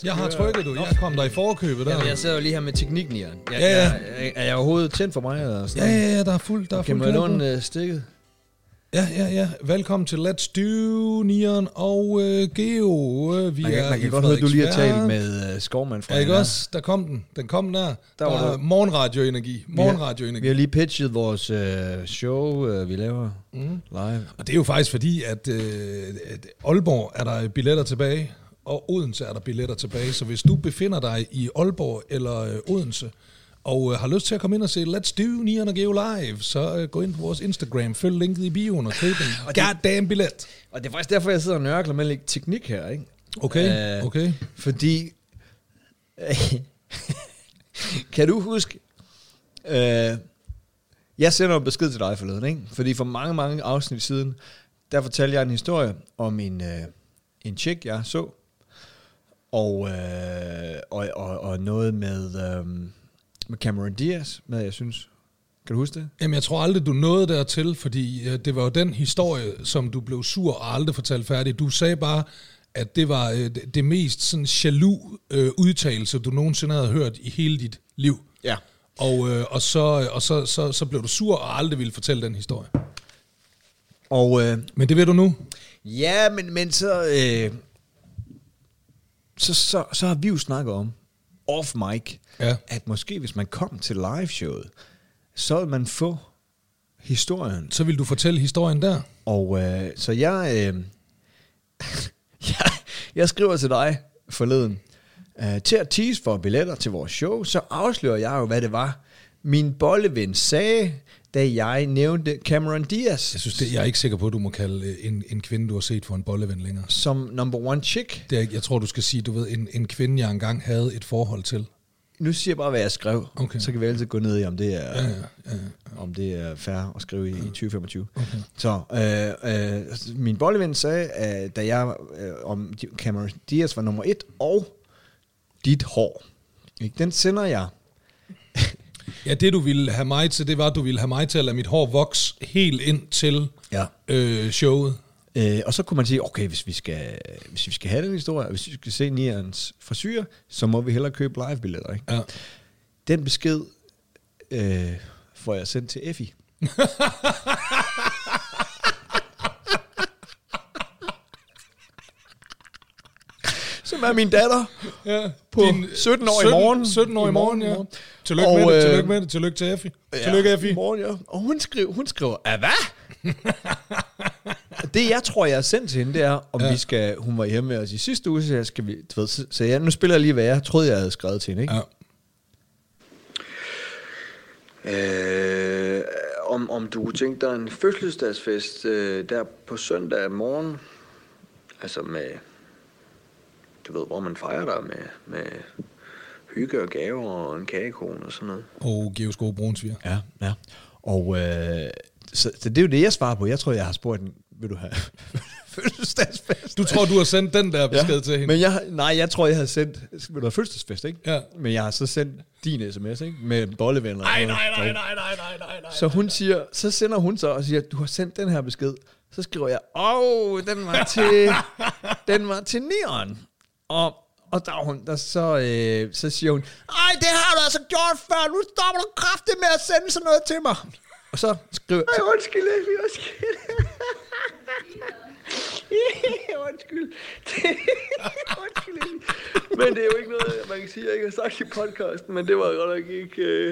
Jeg har trykket, du. Jeg kom der i forkøbet der. Jamen, jeg sidder jo lige her med teknikken, Jørgen. Er jeg overhovedet tændt for mig? Eller sådan? Ja, der er fuld. Kan man låne stikket? Ja. Velkommen til Let's Do, Nieren og Geo. Man kan godt høre, at du lige har talt med Skovmand fra. Ja, ikke også? Der kom den. Den kom der. Der var morgenradioenergi. Vi har lige pitchet vores show, vi laver live. Og det er jo faktisk fordi, at Aalborg er der billetter tilbage, og Odense er der billetter tilbage. Så hvis du befinder dig i Aalborg eller Odense, og har lyst til at komme ind og se Let's Do, Nieren og Geo live, så gå ind på vores Instagram, følg linket i bioen og køb en goddamn billet. Og det er faktisk derfor, jeg sidder og nørkler med lidt teknik her, ikke? Okay. Fordi, kan du huske, jeg sender en besked til dig forleden, ikke? Fordi for mange afsnit siden, der fortalte jeg en historie om en chick, jeg så, og noget med Cameron Diaz, jeg synes. Kan du huske det? Jamen, jeg tror aldrig, du nåede dertil, fordi det var jo den historie, som du blev sur og aldrig fortalte færdig. Du sagde bare, at det var det mest sådan jaloux udtalelse, du nogensinde havde hørt i hele dit liv. Ja. Og så blev du sur og aldrig ville fortælle den historie. Men det ved du nu? Ja, men så har vi jo snakket om off mic, at måske hvis man kom til liveshowet, så vil man få historien. Så vil du fortælle historien der? Og så jeg skriver til dig forleden, til at tease for billetter til vores show, så afslører jeg jo, hvad det var, min bolleven sagde, da jeg nævnte Cameron Diaz. Jeg er ikke sikker på, at du må kalde en kvinde, du har set for en bolleven længere. Som number one chick? Jeg tror, du skal sige, du ved, en kvinde, jeg engang havde et forhold til. Nu siger jeg bare, hvad jeg skrev. Okay. Så kan vi altid gå ned i, om det er, om det er fair at skrive i 2025. Okay. Så min bolleven sagde, da jeg om Cameron Diaz var nummer 1, og dit hår. Den sender jeg. Ja, det du ville have mig til, det var, at du ville have mig til at lade mit hår vokse helt ind til showet. Og så kunne man sige, okay, hvis vi skal have den historie, hvis vi skal se Nierens frisyr, så må vi hellere købe live-billetter, ikke? Ja. Den besked får jeg sendt til Effie. Som er min datter på 17 år i morgen. 17 år i morgen, ja. Tillykke med det. Tillykke til Effie. Tillykke, Effie. Morgen, ja. Og hun skriver, hvad? Det jeg tror, jeg har sendt til hende, det er, om vi skal, hun var hjemme med os i sidste uge, så skal vi, du ved, så nu spiller jeg lige, hvad jeg troede, jeg havde skrevet til hende, ikke? Ja. Om du kunne tænke dig en fødselsdagsfest der på søndag morgen, altså med, du ved, hvor man fejrer der med hygge og gaver og en kagekone og sådan noget. Og Geos gode brunsviger. Ja. Og så det er jo det, jeg svarer på. Jeg tror, jeg har spurgt den, vil du have fødselsdagsfest? Du tror, du har sendt den der besked til hende? Men jeg tror, jeg har sendt, vil du have fødselsdagsfest, ikke? Ja. Men jeg har så sendt din sms, ikke? Med bollevenner. Nej. Så hun siger, så sender hun så og siger, du har sendt den her besked. Så skriver jeg, den var til Nieren. Og så siger hun, ej, det har du altså gjort før, nu stopper du kraftigt med at sende sådan noget til mig. Og så skriver jeg, undskyld. Undskyld. Men det er jo ikke noget, man kan sige, jeg ikke har sagt i podcasten, men det var godt nok ikke...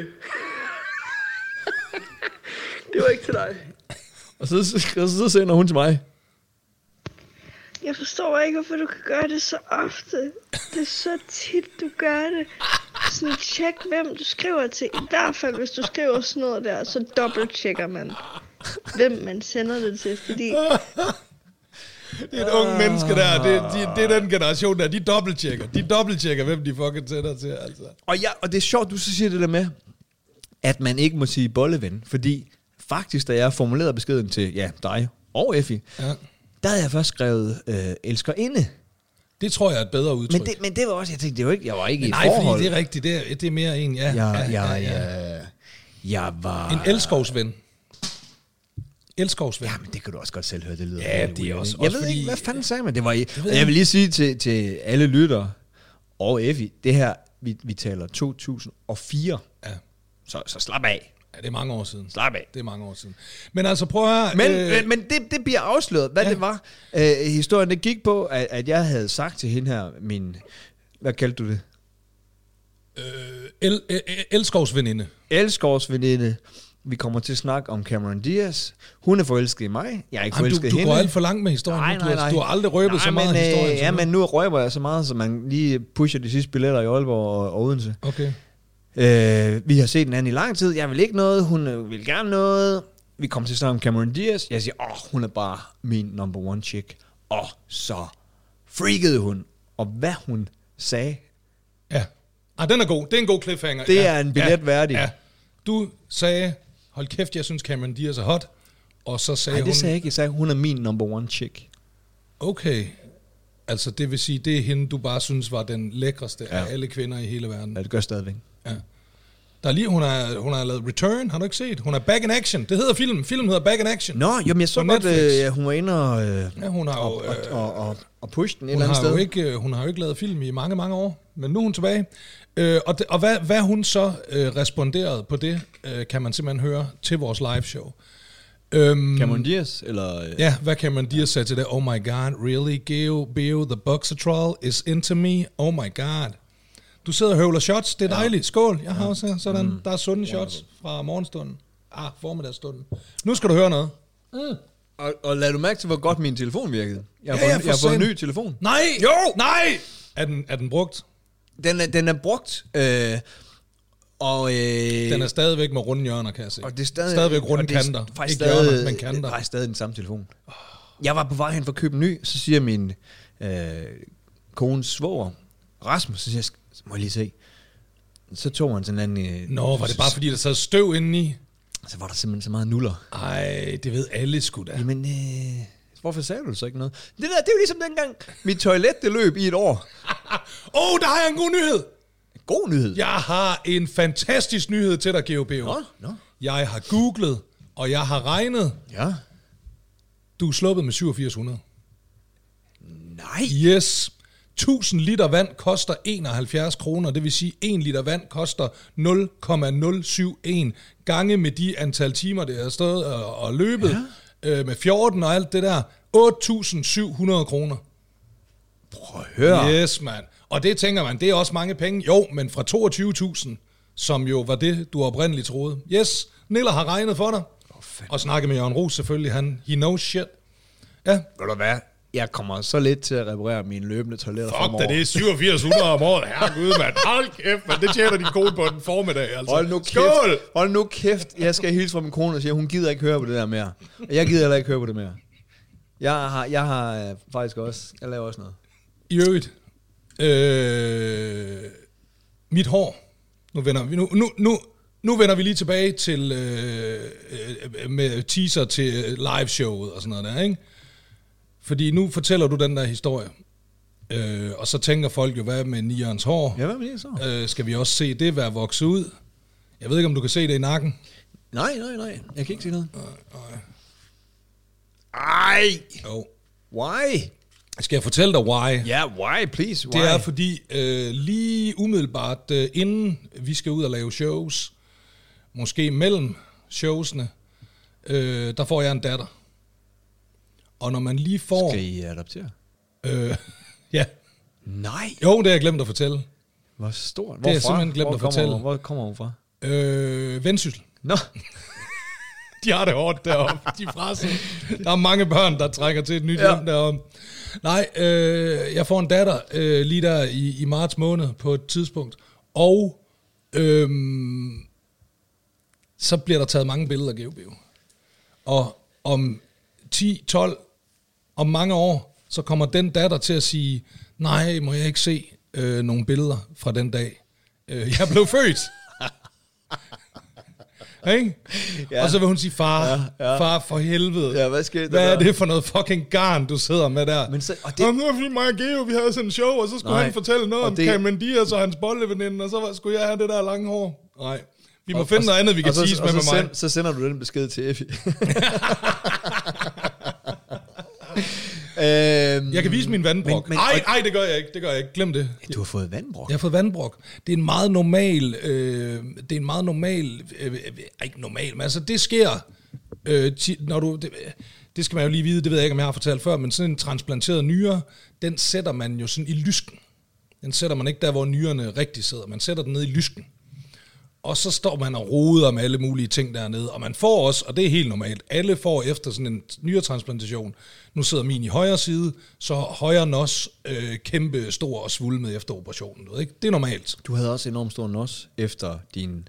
Det var ikke til dig. Og så sender hun til mig. Jeg forstår ikke, hvorfor du kan gøre det så ofte. Det er så tit, du gør det. Sådan tjek, hvem du skriver til. I hvert fald, hvis du skriver sådan noget der, så dobbelttjekker man, hvem man sender det til, fordi... Det er et unge menneske der. Det er den generation der. De dobbelttjekker, hvem de fucking sender til, altså. Og det er sjovt, du så siger det der med, at man ikke må sige bolleven, fordi faktisk, da jeg formulerede beskeden til dig og Effie, der havde jeg først skrevet elskerinde. Det tror jeg er et bedre udtryk. Men det var også, jeg tænkte, det var ikke, jeg var ikke i et forhold. forhold. Nej, fordi det er rigtigt, det er mere en, jeg var... En elskovsven. Elskovsven. Ja, men det kan du også godt selv høre, det lyder. Ja, det er også jeg ved ikke, hvad fanden sagde man? Det var jeg vil lige sige til alle lyttere, Og Effie, det her, vi taler 2004. Ja. Så slap af. Ja, det er mange år siden. Slap af. Det er mange år siden. Men altså, prøv at høre... Men det bliver afsløret, hvad det var. Historien, det gik på, at jeg havde sagt til hende her, hvad kaldte du det? Elskovsveninde. Elskovsveninde. Vi kommer til at snakke om Cameron Diaz. Hun er forelsket i mig. Jeg er ikke forelsket i hende. Du går alt for langt med historien. Nej. Du har aldrig røbet så meget historien. Ja, men nu røber jeg så meget, så man lige pusher de sidste billetter i Aalborg og Odense. Okay. Vi har set den anden i lang tid. Jeg vil ikke noget. Hun vil gerne noget. Vi kommer til at snakke om Cameron Diaz. Jeg siger, hun er bare min number one chick. Og så freakede hun. Og hvad hun sagde. Ja. Den er god. Det er en god cliffhanger. Det er en billet værdig. Ja. Du sagde, hold kæft, jeg synes Cameron Diaz er hot. Og så sagde hun... Nej, det sagde jeg ikke. Jeg sagde, hun er min number one chick. Okay. Altså, det vil sige, det er hende, du bare synes var den lækreste af alle kvinder i hele verden. Ja, det gør stadigvæk. Ja. Der er lige, hun har lavet Return, har du ikke set? Hun er Back in Action. Det hedder filmen. Filmen hedder Back in Action. Nå, jamen jeg så godt, hun var inde og push den et eller andet sted. Hun har jo ikke lavet film i mange, mange år, men nu er hun tilbage. Og hvad hun så responderede på det, kan man simpelthen høre til vores live show. Cameron Diaz, eller? Ja, hvad Cameron Diaz sagde til det? Oh my god, really? Geo, the boxer troll is into me? Oh my god. Du sidder og høvler shots, det er dejligt. Skål, jeg har også sådan. Der er sunde shots fra morgenstunden. Formiddagsstunden. Nu skal du høre noget. Og lad du mærke til, hvor godt min telefon virkede. Jeg har fået en ny telefon. Nej! Jo! Nej! Er den brugt? Den er brugt, og... den er stadigvæk med runde hjørner, kan jeg se. Og det er stadigvæk runde kanter. Ikke hjørner, men kanter. Det er faktisk stadig den samme telefon. Jeg var på vej hen for at købe en ny, så siger min kones svoger, Rasmus, så siger jeg, så må jeg lige se. Så tog han sådan en... Var det bare fordi, der sad støv indeni? Så var der simpelthen så meget nuller. Ej, det ved alle sgu da. Jamen, hvorfor sagde du så ikke noget? Det er jo ligesom dengang, mit toilet, det løb i et år. Der har jeg en god nyhed. God nyhed? Jeg har en fantastisk nyhed til dig, GOBO. Nå. Jeg har googlet, og jeg har regnet. Ja. Du er sluppet med 8700. Nej. Yes. 1000 liter vand koster 71 kroner, det vil sige 1 liter vand koster 0,071 gange med de antal timer, det har stået og løbet, med 14 og alt det der, 8.700 kroner. Prøv at høre. Yes, mand. Og det tænker man, det er også mange penge. Jo, men fra 22.000, som jo var det, du oprindeligt troede. Yes, Niller har regnet for dig. Og snakket med Jørgen Roos selvfølgelig, he knows shit. Ja. Ved du hvad? Jeg kommer så lidt til at reparere mine løbende toiletter fremover. Fuck da, det er 8700 om året. Herregud, mand. Hold kæft, man. Det tjener din kone på den formiddag, altså. Hold nu kæft. Jeg skal hilse fra min kone og sige, hun gider ikke høre på det der mere. Og jeg gider heller ikke høre på det mere. Jeg har faktisk også, jeg laver også noget. I øvrigt, mit hår. Nu vender vi lige tilbage til med teaser til live showet og sådan noget der, ikke? Fordi nu fortæller du den der historie, og så tænker folk jo, hvad med Nians hår? Ja, hvad med det så? Skal vi også se det være vokset ud? Jeg ved ikke, om du kan se det i nakken. Nej. Jeg kan ikke se noget. Nej. Ej! Jo. Why? Skal jeg fortælle dig why? Ja, why, please, why? Det er fordi, lige umiddelbart, inden vi skal ud og lave shows, måske mellem showsene, der får jeg en datter. Og når man lige får... Skal I adoptere? Ja. Nej. Jo, det har jeg glemt at fortælle. Hvor stort? Det har jeg simpelthen glemt at fortælle. Hvor kommer hun fra? Vendsyssel. Nå. De har det hårdt deroppe. De er presset. Der er mange børn, der trækker til et nyt hjem deroppe. Nej, jeg får en datter lige der i marts måned på et tidspunkt. Og så bliver der taget mange billeder af GeoBio. Og om 10-12, om mange år, så kommer den datter til at sige, nej, må jeg ikke se nogle billeder fra den dag. Jeg blev født. Ikke? Ja. Og så vil hun sige, far for helvede. Ja, hvad skete der? Hvad er det for noget fucking garn, du sidder med der? Men så, og det... nu er fordi mig og Geo, vi havde sådan en show, og så skulle han fortælle noget om Cameron Diaz og hans bolleveninde, og så skulle jeg have det der lange hår. Nej, vi må finde noget andet, vi kan tease med mig. Så sender du den besked til Effie. Jeg kan vise min vandbrok. Nej, det gør jeg ikke. Glem det. Du har fået vandbrok? Jeg har fået vandbrok. Det er en meget normal... ikke normal, men altså det sker... når du... Det skal man jo lige vide, det ved jeg ikke, om jeg har fortalt før, men sådan en transplanteret nyre, den sætter man jo sådan i lysken. Den sætter man ikke der, hvor nyrerne rigtig sidder. Man sætter den ned i lysken. Og så står man og roder med alle mulige ting dernede. Og man får også, og det er helt normalt, alle får efter sådan en nyretransplantation. Nu sidder min i højre side, så højre nos kæmpe stor og svulmet efter operationen. Du ved ikke? Det er normalt. Du havde også enormt stor nos efter din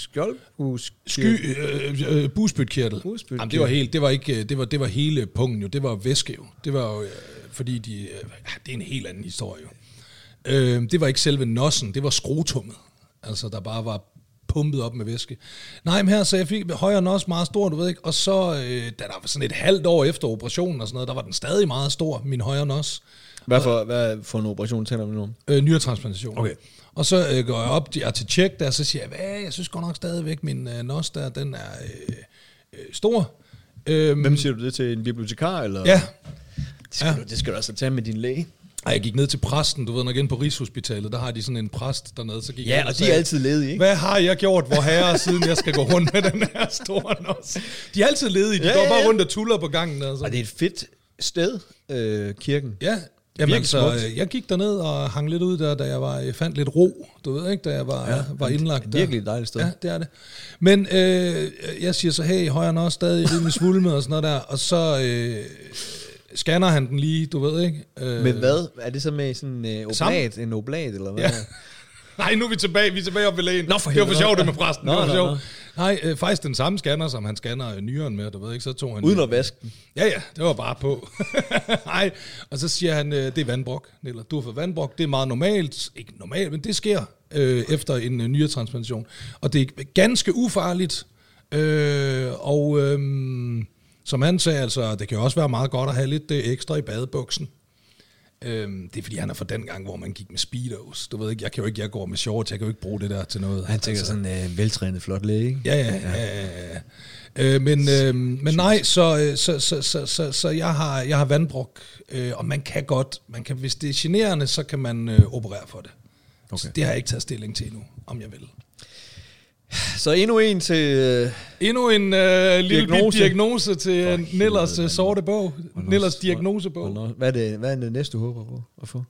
busbytkirtel. Jamen, det var helt, det var hele pungen jo. Det var væske jo. Det var jo, fordi det er en helt anden historie jo. Det var ikke selve nossen, det var skrotummet. Altså, der bare var pumpet op med væske. Nej, men her, så jeg fik højre nos meget stor, du ved ikke, og så, da der var sådan et halvt år efter operationen og sådan noget, der var den stadig meget stor, min højre nos. Hvad for en operation taler vi nu om? Nyretransplantation. Okay. Og så går jeg op til tjek der, så siger jeg, jeg synes godt nok stadigvæk, min nos der, den er stor. Hvem siger du det til? En bibliotekar, eller? Ja. Det skal du altså tage med din læge. Ej, jeg gik ned til præsten, du ved, når jeg på Rigshospitalet, der har de sådan en præst dernede, så gik ja, jeg og de er altid ledige, ikke? Hvad har jeg gjort, hvor herre, siden jeg skal gå rundt med den her store nos? De er altid ledige, de går bare rundt og tuller på gangen. Altså. Og det er et fedt sted, kirken. Ja, jamen, så jeg gik derned og hang lidt ud der, da jeg fandt lidt ro, du ved ikke, da jeg var indlagt der. Virkelig et dejligt sted. Ja, det er det. Men jeg siger så, hey, højre nos stadig rimelig svulmet og sådan noget der, og så... scanner han den lige, du ved ikke. Men hvad? Er det så med sådan en oblat, eller hvad? Ja. Nej, nu er vi tilbage op ved lægen. Nå, for det var for sjovt det med præsten. Nå. Nej, faktisk den samme scanner, som han scanner nyren med, du ved ikke, så tog han... Uden at vaske den? Ja, det var bare på. Nej, og så siger han, det er vandbrok, Niller. Du har fået vandbrok, det er meget normalt. Ikke normalt, men det sker efter en nyretransplantation. Og det er ganske ufarligt. Som han sagde, altså, det kan jo også være meget godt at have lidt ekstra i badebuksen. Det er fordi, han er fra den gang, hvor man gik med speedos. Du ved ikke, jeg går med shorts, jeg kan jo ikke bruge det der til noget. Han tænker sådan en veltrænet, flot læge, ikke? Ja. Men nej, så jeg har vandbrok, og man kan, hvis det er generende, så kan man operere for det. Okay. Det har jeg ikke taget stilling til endnu, om jeg vil. Så endnu en til... Endnu en lille diagnose til Nillers sorte bog. Nillers diagnosebog. Hvad er det næste, du håber på at få?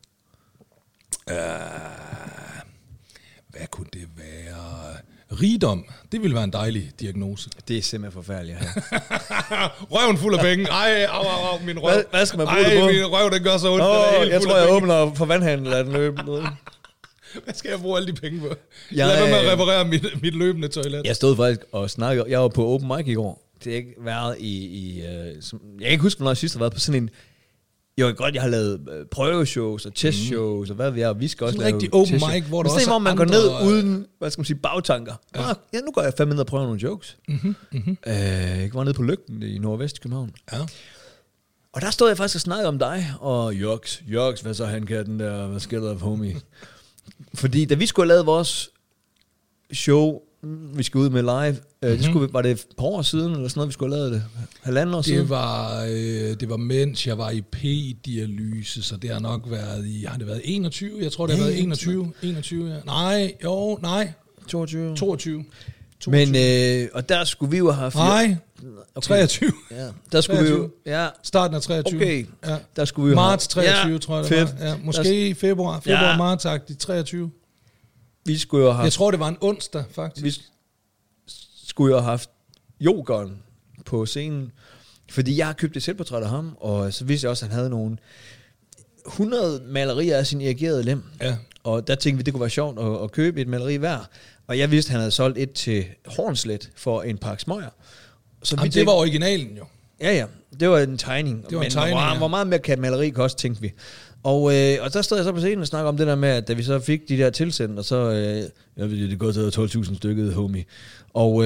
Hvad kunne det være? Rigdom. Det ville være en dejlig diagnose. Det er simpelthen forfærdeligt her. Røven fuld af penge. Ej, min røv. Hvad skal man bruge det på? Min røv, den gør så ondt. Jeg tror, jeg åbner for vandhandel af den løb. Hvad skal jeg bruge alle de penge på? Lad mig med at reparere mit løbende toilet. Jeg stod faktisk og snakkede. Jeg var på open mic i går. Det har ikke været jeg kan ikke huske, hvornår jeg sidst har været på sådan en... Jeg har lavet prøveshows og testshows og hvad vi er. Og vi skal også lave rigtig open mic, hvor der også hvor man går ned uden, hvad skal man sige, bagtanker. Ja, nu går jeg 5 minutter og prøver nogle jokes. Jeg var nede på Lygten i Nordvest København. Ja. Og der stod jeg faktisk og snakkede om dig og Jørgs, hvad så han kan den der, hvad sker der, homie? Fordi da vi skulle have lavet vores show, vi skulle ud med live, var det et par år siden, eller sådan noget, vi skulle have lavet det? 1,5 år siden? Det var mens jeg var i P-dialyse, så det har nok været har det været 21? Jeg tror, det har været 21, ja. Nej. 22. Men, og der skulle vi jo have... Nej, okay. 23. Ja, der skulle 23. Vi jo... Ja. Starten af 23. Okay, ja. Der skulle vi jo marts 23, tror jeg fedt. Det var. Ja, måske februar, marts-agtigt, 23. Vi skulle jo have... Jeg tror, det var en onsdag, faktisk. Vi skulle jo have haft Jokeren på scenen, fordi jeg har købt et selvportræt af ham, og så vidste jeg også, at han havde nogle 100 malerier af sin erigerede lem. Ja. Og der tænkte vi, det kunne være sjovt at købe et maleri hver. Og jeg vidste, at han havde solgt et til Hornslet for en pakke smøger. Det var originalen jo. Ja, det var en tegning. Det var en tegning, hvor meget mere kan et maleri koste, tænkte vi. Og der stod jeg så på scenen og snakkede om det der med, at da vi så fik de der tilsendt, og så, jeg ved det går til 12.000 stykket, homie. Og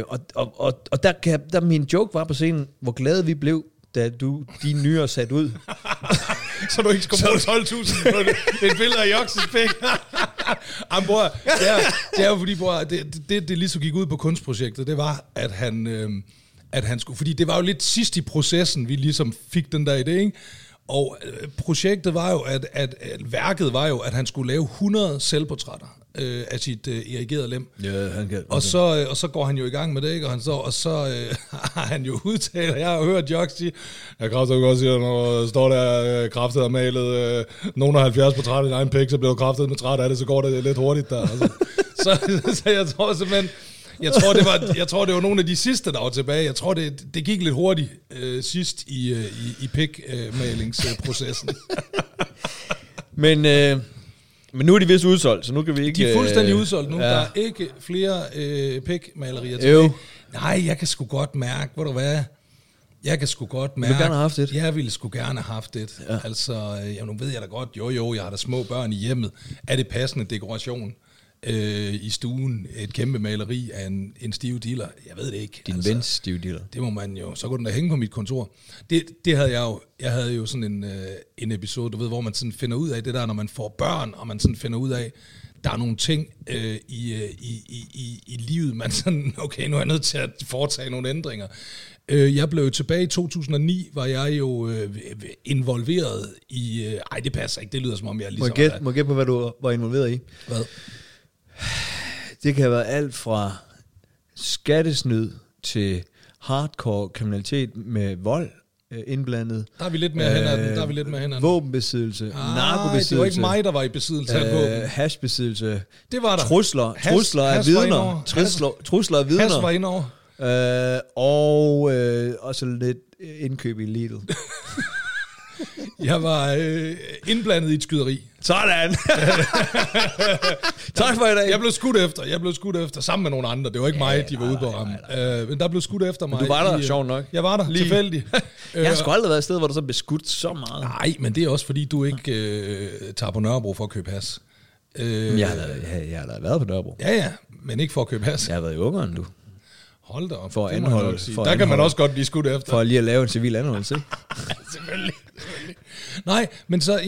der min joke var på scenen, hvor glade vi blev, da dine nyere sat ud. Så du ikke skulle bruge 12.000 på et billede af Jokses pæk. Jamen, bror, det er jo fordi, bror, det lige så gik ud på kunstprojektet, det var, at han skulle, fordi det var jo lidt sidst i processen, vi ligesom fik den der idé, ikke? Og projektet var jo, at værket var jo, at han skulle lave 100 selvportrætter af sit erigerede lem. Ja, han kan. Og så går han jo i gang med det, ikke? Og så har han jo udtalt, jeg har hørt Jock sige, jeg kan godt sige, når står der kraftet og malet nogen af 70 portrætter i egen pik, så bliver du kraftet med træt af det, så går det lidt hurtigt der. Altså. Så jeg tror simpelthen, jeg tror det var nogle af de sidste, der var tilbage. Jeg tror, det gik lidt hurtigt sidst i pik-malingsprocessen. Men nu er de vist udsolgt, så nu kan vi ikke... De er fuldstændig udsolgt nu. Ja. Der er ikke flere pik-malerier tilbage. Nej, jeg kan sgu godt mærke, hvor du hvad... Jeg kan sgu godt mærke... Du vil gerne have haft det? Jeg ville sgu gerne have haft det. Ja. Altså, nu ved jeg da godt, jo, jeg har da små børn i hjemmet. Er det passende dekoration? I stuen et kæmpe maleri af en stiv dealer. Jeg ved det ikke. Din vens stiv dealer. Det må man jo. Så kunne den da hænge på mit kontor. Det havde jeg jo. Jeg havde jo sådan en episode, du ved, hvor man sådan finder ud af det der, når man får børn, og man sådan finder ud af, der er nogle ting i livet, man sådan, okay, nu er jeg nødt til at foretage nogle ændringer. Jeg blev tilbage i 2009, var jeg jo involveret i... det passer ikke. Det lyder som om, jeg ligesom... Må jeg gætte på, hvad du var involveret i? Hvad? Det kan have været alt fra skattesnyd til hardcore kriminalitet med vold indblandet. Der er vi lidt mere hen ad den. Våbenbesiddelse, narkobesiddelse. Det var ikke mig, der var i besiddelse af våben. Hashbesiddelse. Det var der. Trusler af vidner. Trusler af vidner. Hash var indover. Og så lidt indkøb i Lidl. Jeg var indblandet i et skyderi. Sådan! Tak for i dag. Jeg blev skudt efter sammen med nogle andre. Det var ikke mig, de var ude på ham. Men der blev skudt efter mig. Men du var der, sjovt nok. Jeg var der, tilfældigt. Jeg har sgu aldrig været et sted, hvor du så blev skudt så meget. Nej, men det er også fordi, du ikke tager på Nørrebro for at købe has. Jeg har da været på Nørrebro. Ja, men ikke for at købe has. Jeg har været i Ungeren, du. Hold da op. For at anholde. Der kan man også godt blive skudt efter. For lige at lave en civil anholdelse, ikke? Selvfølgelig. Nej, men så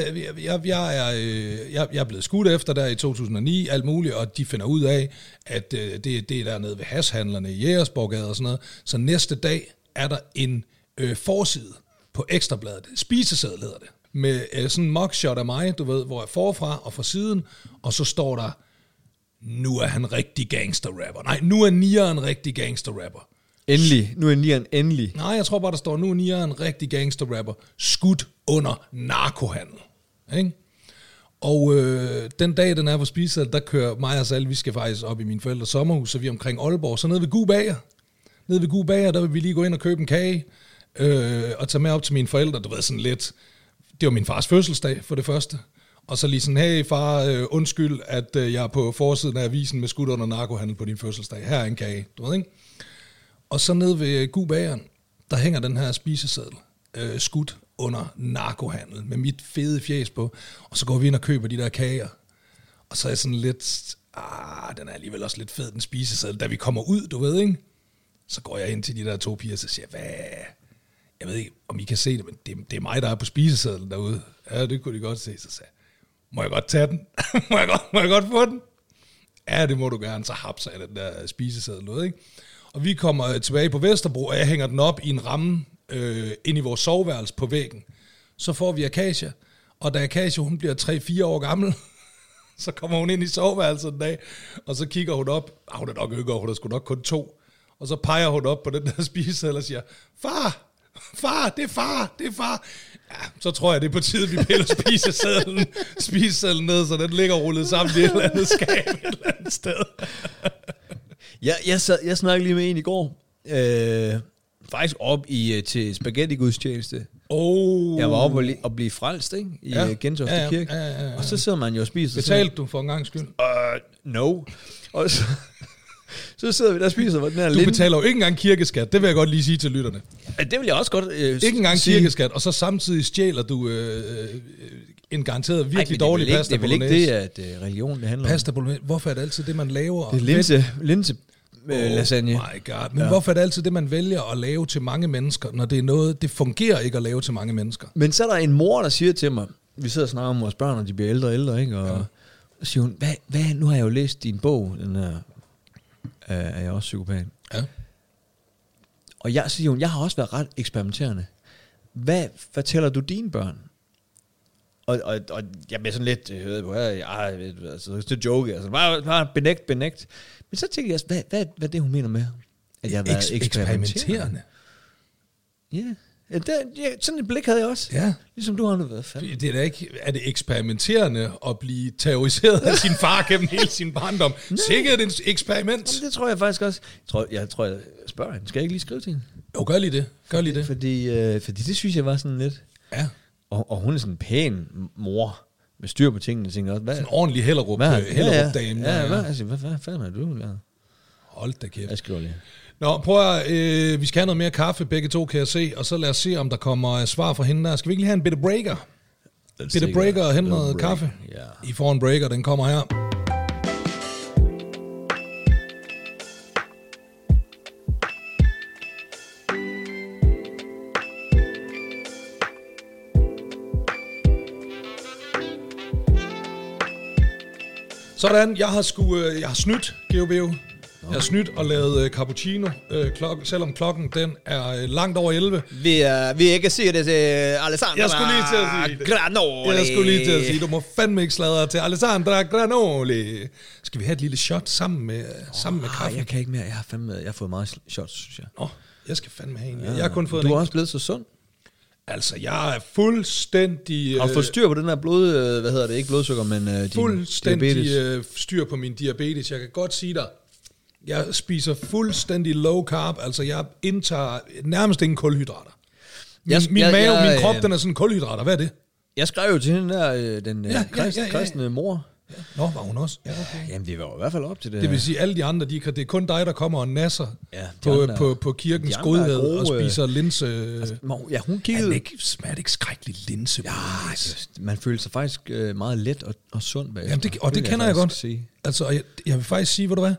jeg er blevet skudt efter der i 2009, alt muligt, og de finder ud af, at det er dernede ved hashandlerne i Jægersborggade og sådan noget. Så næste dag er der en forside på Ekstrabladet. Spiseseddel hedder det. Med sådan en mugshot af mig, du ved, hvor jeg forfra og fra siden, og så står der, nu er han rigtig gangster-rapper. Nej, nu er Nier en rigtig gangster-rapper. Endelig. Nu er Nieren endelig. Nej, jeg tror bare, der står, nu er Nier en rigtig gangster-rapper. Skudt under narkohandel. Ikke? Og den dag, den er på spisesedlen, der kører mig og Sal, vi skal faktisk op i mine forældres sommerhus, så vi er omkring Aalborg. Så nede ved Gu Bager. Nede ved Gu Bager, der vil vi lige gå ind og købe en kage, og tage med op til mine forældre. Du ved, sådan lidt, det var min fars fødselsdag for det første. Og så lige sådan, hey far, undskyld, at jeg er på forsiden af avisen med skudt under narkohandel på din fødselsdag. Her er en kage, du ved ikke? Og så nede ved Gu Bageren, der hænger den her spiseseddel, skudt under narkohandel, med mit fede fjes på. Og så går vi ind og køber de der kager. Og så er jeg sådan lidt, den er alligevel også lidt fed, den spiseseddel. Da vi kommer ud, du ved ikke? Så går jeg ind til de der to piger, og så siger jeg ved ikke, om I kan se det, men det er mig, der er på spisesedlen derude. Ja, det kunne de godt se, så sagde jeg, må jeg godt tage den? må jeg godt få den? Ja, det må du gerne. Så hapser jeg den der spiseseddel ud, ikke? Og vi kommer tilbage på Vesterbro, og jeg hænger den op i en ramme ind i vores soveværelse på væggen. Så får vi Akasia, og da Akasia, hun bliver 3-4 år gammel, så kommer hun ind i soveværelset en dag, og så kigger hun op. Hun er nok yngre, hun er sgu nok kun 2. Og så peger hun op på den der spiseseddel og siger, far, det er far. Ja, så tror jeg, det er på tide, vi piller spisesedlen ned, så den ligger rullet sammen i et eller andet skab et eller andet sted. Jeg snakkede lige med en i går, faktisk op til spaghetti-gudstjeneste. Jeg var oppe og blive frelst, ikke? I Gentofte Kirke. Ja. Og så sidder man jo og spiser. Betalte du for en gang skyld? No. Og så sidder vi der og spiser den her Du betaler jo ikke engang kirkeskat, det vil jeg godt lige sige til lytterne. Ja, det vil jeg også godt ikke engang kirkeskat, og så samtidig stjæler du en garanteret virkelig dårlig pasta bolognese. Det er vel ikke det, at religion det handler om. Pasta bolognese, hvorfor er det altid det, man laver? Det er linse lasagne. Oh my god, men hvorfor er det altid det, man vælger at lave til mange mennesker, når det er noget, det fungerer ikke at lave til mange mennesker? Men så er der en mor, der siger til mig, vi sidder og snakker om vores børn, og de bliver ældre og ældre, ikke? Og så siger hun, hvad, nu har jeg jo læst din bog, den her, er jeg også psykopat? Ja. Og så siger hun, jeg har også været ret eksperimenterende. hvad fortæller du dine børn? Og jeg bliver sådan lidt, det joke, altså, bare benægt. Men så tænker jeg, hvad er det, hun mener med, at jeg har været eksperimenterende? Ja, sådan et blik havde jeg også. Ja. Ligesom du har nu været fandme. Det er da ikke, er det eksperimenterende at blive terroriseret af sin far gennem hele sin barndom? Sikkert et eksperiment. Jamen, det tror jeg faktisk også. Jeg tror, jeg spørger hende. Skal jeg ikke lige skrive til hende? Jo, gør lige det. Fordi det synes jeg var sådan lidt... Ja. Og hun er sådan en pæn mor med styr på tingene. Tænker også, sådan en ordentlig Hellerup-dame. Hvad fanden er du lavet? Hold da kæft. Jeg skriver lige. Nå, prøv at, vi skal have noget mere kaffe, begge to, kan jeg se, og så lad os se, om der kommer svar fra hende der. Skal vi ikke lige have en bitte breaker? Bitte breaker og hente noget kaffe? Ja. I får en breaker, den kommer her. Sådan, jeg har snydt, GeoBeo. Jeg har snydt og lavet cappuccino, selvom klokken den er langt over 11. Vi ikke sige det til Alessandra. Jeg skulle lige til at sige det. Granoli. Du må fandme ikke sladre til Alessandra Granoli. Skal vi have et lille shot sammen med kaffe? Jeg kan ikke mere. Jeg har fået meget shots, synes jeg. Nå, jeg skal fandme have en. Jeg har kun fået du er også blevet så sund. Altså, jeg er fuldstændig... Har du fået styr på den her ikke blodsukker, men fuldstændig styr på min diabetes. Jeg kan godt sige dig, jeg spiser fuldstændig low carb, altså jeg indtager nærmest ingen kulhydrater. Min krop, den er sådan kulhydrater. Hvad er det? Jeg skrev jo til hende der, den kristne mor. Ja. Nå, var hun også? Ja, okay. Jamen, vi var i hvert fald op til det. Det vil sige, alle de andre, det er kun dig, der kommer og nasser på kirkens godhed og spiser linse. Altså, ja, hun kiggede... Smager det ikke skrækkeligt linse? Ja, man føler sig faktisk meget let og sund bag. Jamen, det kender jeg godt. Sige. Altså, jeg vil faktisk sige, ved du hvad?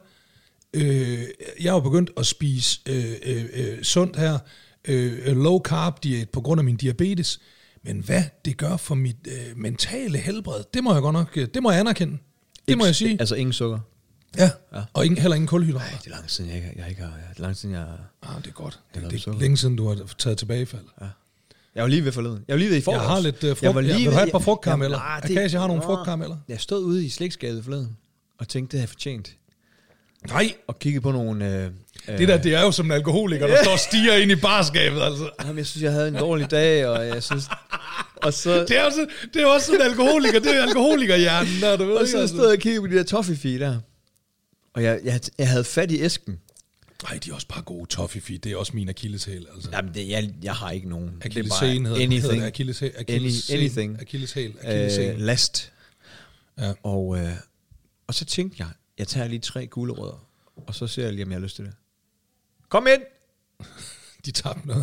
Jeg har begyndt at spise sundt her, low carb diæt på grund af min diabetes. Men hvad det gør for mit mentale helbred, det må jeg godt nok, det må jeg anerkende. Det må jeg sige. Altså ingen sukker? Ja. Og heller ingen kulhydrater. Nej, det er lang siden, jeg ikke har... Det er lang siden, jeg... Det er godt. Det er længe siden, du har taget tilbagefald. Ja. Jeg var lige ved forleden. Jeg var lige ved i forgårs. Jeg har lidt frugt. Vil du have et par frugtkarameller? Akasia har nogle frugtkarameller. Jeg stod ude i slægtskabet forleden og tænkte, det har jeg fortjent. Nej. Og kigge på nogle... det er jo som en alkoholiker, der står og stiger ind i barskabet, altså. Jamen, jeg synes, jeg havde en dårlig dag, og jeg synes... Og så, det er også sådan en alkoholiker, det er alkoholikerhjernen der, du ved. Og så stod jeg og kiggede på de der toffifee der. Og jeg havde fat i æsken. Nej, de er også bare gode toffifee, det er også min akilleshæl, altså. Jamen, jeg har ikke nogen. Akilleshæl hedder anything. Akilleshæl. Last. Ja. Og så tænkte jeg tager lige 3 gulerødder, og så ser jeg lige, om jeg har lyst til det. Kom ind! De tabte noget.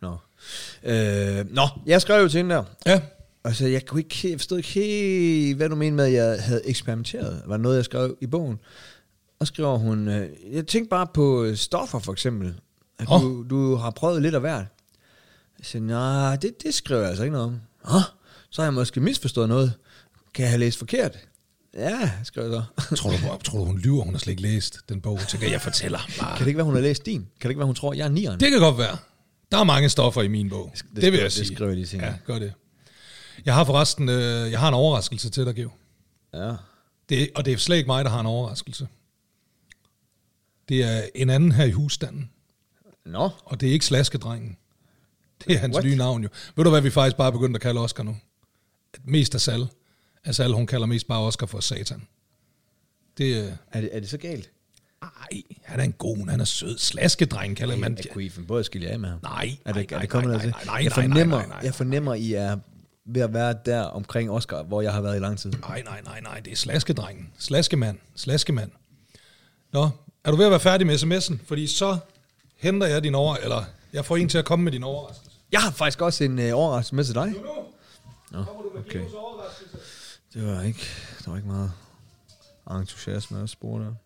Nå, jeg skrev jo til hende der. Ja. Altså, jeg forstod ikke helt, hvad du mente med, at jeg havde eksperimenteret. Var noget, jeg skrev i bogen. Og skriver hun, jeg tænkte bare på stoffer for eksempel. At du har prøvet lidt af hvert. Jeg siger, nej, det skriver jeg altså ikke noget om. Så har jeg måske misforstået noget. Kan jeg have læst forkert? Ja, skrev jeg så. Tror du, hun lyver? Hun har slet ikke læst den bog. Så kan jeg fortælle bare. Kan det ikke være, hun har læst din? Kan det ikke være, hun tror, jeg er 9'eren? Det kan godt være. Der er mange stoffer i min bog. Det vil jeg sige. Det skriver jeg lige til. Ja, gør det. Jeg har forresten jeg har en overraskelse til dig, Geo. Ja. Og det er slet ikke mig, der har en overraskelse. Det er en anden her i husstanden. Nå. Og det er ikke Slaskedrengen. Det er hans nye navn jo. Ved du, hvad vi faktisk bare er begyndt at kalde Oscar nu? Mest af Sal. Altså, hun kalder mest bare Oscar for Satan. Det, er det så galt? Nej, han er en god, han er sød. Slaskedreng kalder man. Jeg kunne I finde på at skille af med ham? Nej. Jeg fornemmer, I er ved at være der omkring Oscar, hvor jeg har været i lang tid. Nej, det er Slaskedrengen. Slaskemand. Nå, er du ved at være færdig med sms'en? Fordi så henter jeg eller jeg får en til at komme med din overraskelse. Jeg har faktisk også en overraskelse med til dig. Nå, okay. Der var ikke meget entusiasme at spore der.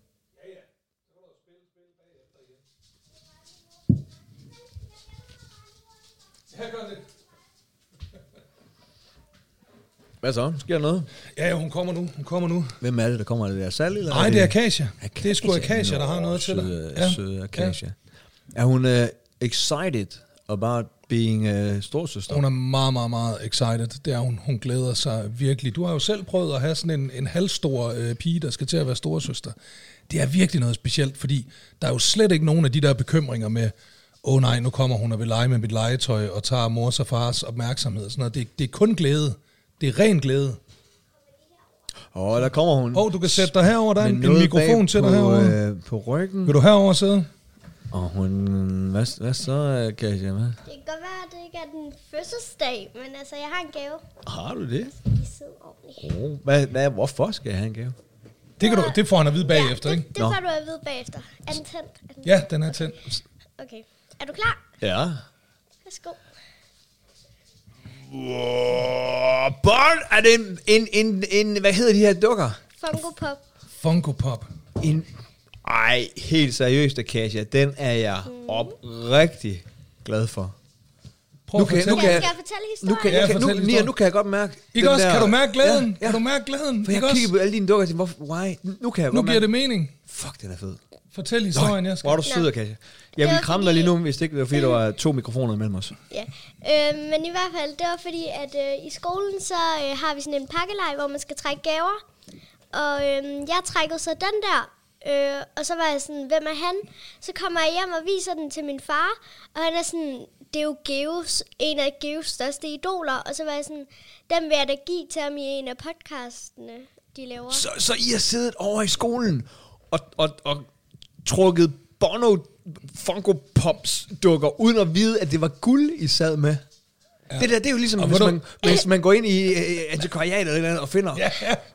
Hvad så? Sker der noget? Ja, hun kommer nu. Hvem er det, der kommer? Er det der Sally? Nej, det er Akasia. Det er sgu Akasia, der har noget til dig. Søde Akasia. Ja. Er hun excited about being storsøster. Hun er meget, meget, meget excited. Det er hun. Hun glæder sig virkelig. Du har jo selv prøvet at have sådan en halvstor pige, der skal til at være storesøster. Det er virkelig noget specielt, fordi der er jo slet ikke nogen af de der bekymringer med, nej, nu kommer hun og vil lege med mit legetøj og tager mors og fars opmærksomhed. Sådan noget. Det er kun glæde. Det er ren glæde. Der kommer hun. Du kan sætte dig herover. Der er en mikrofon til dig herovre. På ryggen. Vil du herover sidde? Og hun... Hvad så, Kasia? Hvad? Det kan godt være, at det ikke er den fødselsdag, men altså, jeg har en gave. Har du det? De sidder ordentligt. Hvorfor skal jeg have en gave? Det får han at vide bagefter, ikke? Det får du at vide bagefter. Er den tændt? Ja, den er tændt. Okay. Er du klar? Ja. Værsgo. Børn, er det en hvad hedder de her dukker? Funko Pop. Funko Pop. Helt seriøst, Kasia, den er jeg oprigtig glad for. Prøv at fortælle. Skal jeg fortælle historien? Nu kan jeg godt mærke... Ikke også? Kan du mærke glæden? Ja. Kan du mærke glæden? For jeg kigger på alle dine dukker og tænker, why? Nu kan jeg Nu godt giver mærke... det mening. Fuck, den er fed. Fortæl historien, jeg skal. Hvor er du sød, Kasia. Jeg vil kramme dig lige nu, hvis det ikke var, fordi der var 2 mikrofoner imellem os. Ja, men i hvert fald, det var fordi, at i skolen, så har vi sådan en pakkelej, hvor man skal trække gaver. Og jeg trækkede så den der, og så var jeg sådan, hvem er han? Så kommer jeg hjem og viser den til min far, og han er sådan, det er jo en af Geos største idoler. Og så var jeg sådan, den vil jeg da give til ham i en af podcastene, de laver. Så I har siddet over i skolen og trukket Bono Funko Pops dukker, uden at vide, at det var guld, I sad med. Ja. Det er jo ligesom, hvis man går ind i antikvariat eller andet og finder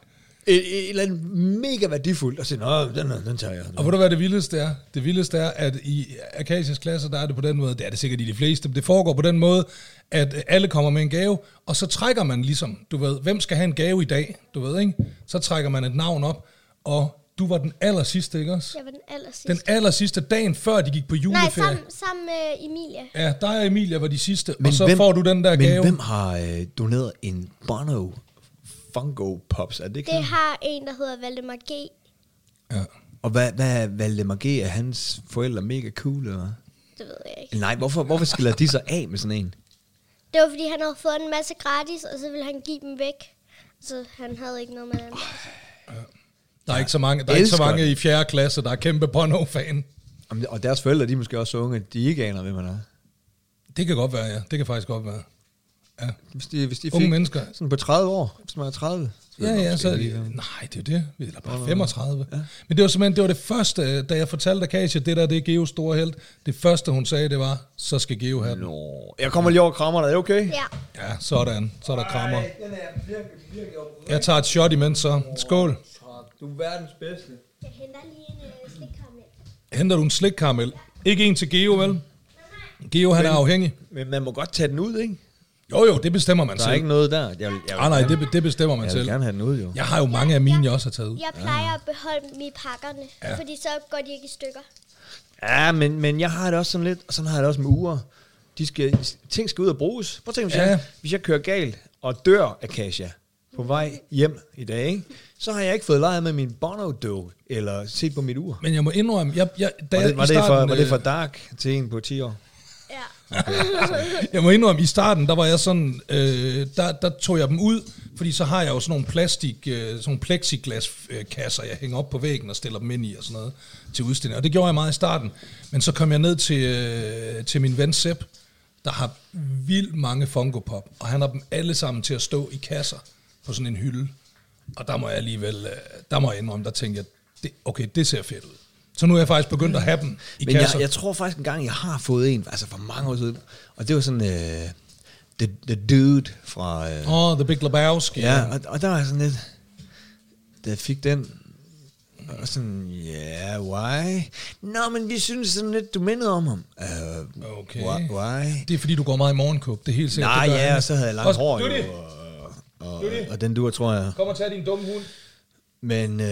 et eller andet mega værdifuldt, og siger, den tager jeg. Og ved du, hvad det vildeste er? Det vildeste er, at i Akasias klasse, der er det på den måde, det er det sikkert i de fleste, det foregår på den måde, at alle kommer med en gave, og så trækker man ligesom, du ved, hvem skal have en gave i dag, du ved, ikke? Så trækker man et navn op, og du var den aller sidste, ikke også? Jeg var den aller sidste. Den aller sidste dagen, før de gik på juleferie. Nej, sammen med Emilie. Ja, dig og Emilia var de sidste, og så får du den der gave. Men hvem har doneret en Bono Funko Pops? Er det ikke det har en, der hedder Valdemar G. Ja. Og hvad er Valdemar G? Er hans forældre mega cool, eller hvad? Det ved jeg ikke. Nej, hvorfor skiller de sig af med sådan en? Det var, fordi han havde fået en masse gratis, og så ville han give dem væk. Så han havde ikke noget med den. Der er ikke så mange i 4. klasse, der er kæmpe Bono-fan. Og deres forældre, de er måske også så unge, de ikke aner, hvem man er. Det kan godt være, ja. Det kan faktisk godt være. Ja. Hvis de fik unge mennesker. Sådan på 30 år, hvis man er 30. Ja, så... Nej, det er det. Eller bare 35. Ja. Men det var simpelthen, det var det første, da jeg fortalte Kasia, det er Geos store held. Det første, hun sagde, det var, så skal Geo have den. Jeg kommer lige over krammer, er det okay? Ja. Ja, sådan. Så er der krammer. Jeg tager et shot imens, så. Skål. Du er verdens bedste. Jeg henter lige en slikkaramel. Henter du en slikkaramel? ikke en til Geo, vel? Geo, han er afhængig. Men man må godt tage den ud, ikke? Jo, det bestemmer man selv. Der er ikke noget der. Nej, det bestemmer man selv. Jeg vil gerne have den ud, jo. Jeg har jo mange af mine, jeg også har taget ud. Jeg plejer at beholde dem i pakkerne, fordi så går de ikke i stykker. Ja, men jeg har det også sådan lidt, og sådan har jeg det også med uger. Ting skal ud og bruges. Prøv at tænke, hvis jeg kører galt og dør af Kasia på vej hjem i dag, ikke? Så har jeg ikke fået leget med min Bono-dukke, eller set på mit ur. Men jeg må indrømme, var det for dark til en på 10 år? Ja. Okay. Jeg må indrømme, i starten, der var jeg sådan, der tog jeg dem ud, fordi så har jeg jo sådan nogle plexiglaskasser, jeg hænger op på væggen og stiller dem ind i og sådan noget til udstilling. Og det gjorde jeg meget i starten. Men så kom jeg ned til min ven Sepp, der har vildt mange Funko Pop, og han har dem alle sammen til at stå i kasser på sådan en hylde. Og der må jeg alligevel, indrømme, der tænkte jeg, det ser fedt ud. Så nu er jeg faktisk begyndt at have dem i kasser. Men jeg tror faktisk engang, jeg har fået en, altså for mange år siden, og det var sådan The Dude fra... The Big Lebowski. Ja, og der var sådan lidt, da jeg fik den, og sådan, why? Nå, men vi synes sådan lidt, du mindede om ham. Okay. Why? Det er fordi, du går meget i morgenkåb, det er helt sikkert. Nej, og så havde jeg langt hår, og den duer, tror jeg. Kom og tag din dumme hund. Men...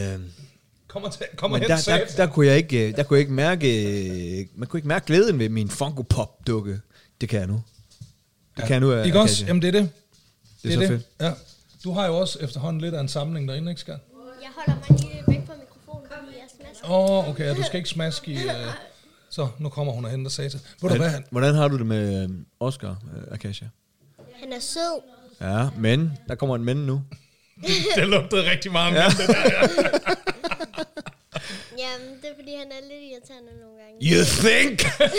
Kom og hent Sepp. Der kunne jeg ikke mærke, man kunne ikke mærke glæden ved min Funko Pop dukke. Det kan jeg nu. Det kan jeg nu. Ikke også? Jamen det er det. Det er så fedt. Ja. Du har jo også efterhånden lidt af en samling derinde, ikke, skat? Jeg holder mig lige væk fra mikrofonen, fordi jeg smasker. Okay, du skal ikke smaske i... Så nu kommer hun og henter satan. Ved du hvad han? Hvordan har du det med Oscar, Akasia? Han er sød. Ja, men der kommer en men nu. Det lugtede rigtig meget Ja. med det der. Jamen, det er fordi, han er lidt irriterende nogle gange. You think?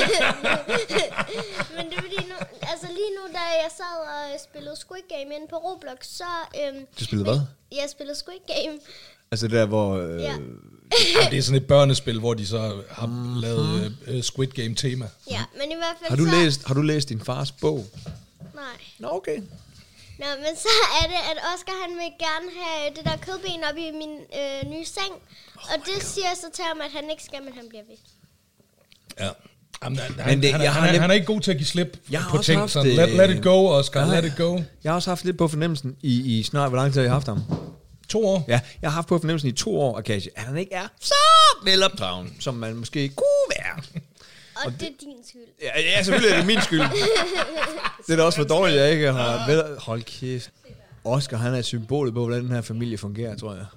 Men det er fordi, lige nu, da jeg sad og spillede Squid Game inde på Roblox, så... Du spillede hvad? Jeg spillede Squid Game. Altså det der, hvor... Ja. Det er sådan et børnespil, hvor de så har lavet Squid Game tema. Ja, men i hvert fald Har du læst din fars bog? Nej. Nå, okay. Nå, men så er det, at Oscar han vil gerne have det der kødben op i min nye seng. Og det siger så til ham, at han ikke skal, men han bliver ved. Ja. Jamen, han er ikke god til at give slip på ting. Så let it go, Oscar, let it go. Jeg har også haft lidt på fornemmelsen i snart, hvor lang tid har jeg haft ham? 2 år. Ja, jeg har haft på fornemmelsen i 2 år, Akasia, at han ikke er så velopdragen, som man måske kunne være. Og det er din skyld. Ja, selvfølgelig er det min skyld. Det er da også for dårligt, at jeg ikke har... Hold kæft. Oscar, han er symbolet på, hvordan den her familie fungerer, tror jeg.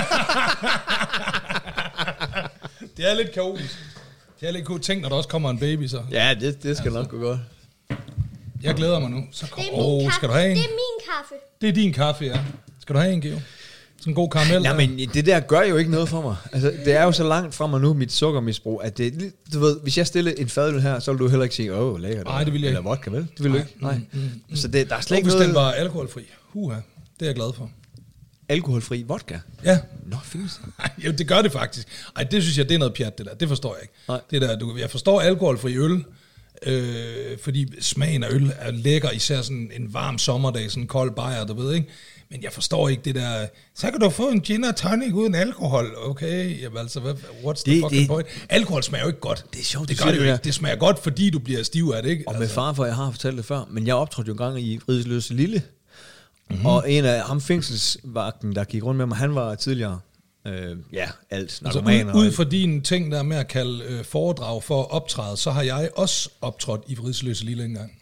Det er lidt kaotisk. Det er lidt godt tænkt, når der også kommer en baby, så. Ja, det skal nok gå godt. Jeg glæder mig nu. Så Det er min kaffe. skal du have en? Det er min kaffe. Det er din kaffe, ja. Skal du have en, Geo? Sådan en god karamel. Ja, men det der gør jo ikke noget for mig. Altså, det er jo så langt fra mig nu, mit sukkermisbrug, at det, du ved, hvis jeg stiller en fadøl her, så vil du heller ikke sige, lækkert. Nej, det vil jeg ikke. Eller vodka, vel? Det vil du ikke. Nej. Så der er slet ikke hvis noget... den var alkoholfri. Det er jeg glad for. Alkoholfri vodka? Ja. Nå, findes det? Jo, det gør det faktisk. Ej, det synes jeg, det er noget pjat, det der. Det forstår jeg ikke. Nej. Det der, jeg forstår alkoholfri øl, fordi smagen af øl er lækker, især sådan en varm sommerdag, sådan en kold bajer, du ved, ikke? Men jeg forstår ikke det der, så kan du få en gin og tonic uden alkohol. Okay, jamen altså, what's the fucking point? Alkohol smager jo ikke godt. Det er sjovt, det gør det jo ikke. Det smager godt, fordi du bliver stiv af det, ikke? Og med far for, jeg har fortalt det før, men jeg optrådte jo en gang i Ridsløse Lille, og en af ham fængselsvagten, der gik rundt med mig, han var tidligere, alt, narkomaner. Altså ud fra dine ting der med at kalde foredrag for at optræde, så har jeg også optrådt i Ridsløse Lille engang.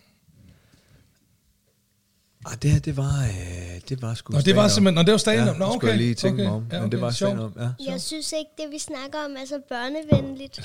Det her, det var sgu Nå, det var simpelthen, det var stand-up. Ja, Nå, okay. skulle jeg lige tænke mig om, Ja, men det var stand-up, ja. Jeg synes ikke, det vi snakker om er så børnevenligt.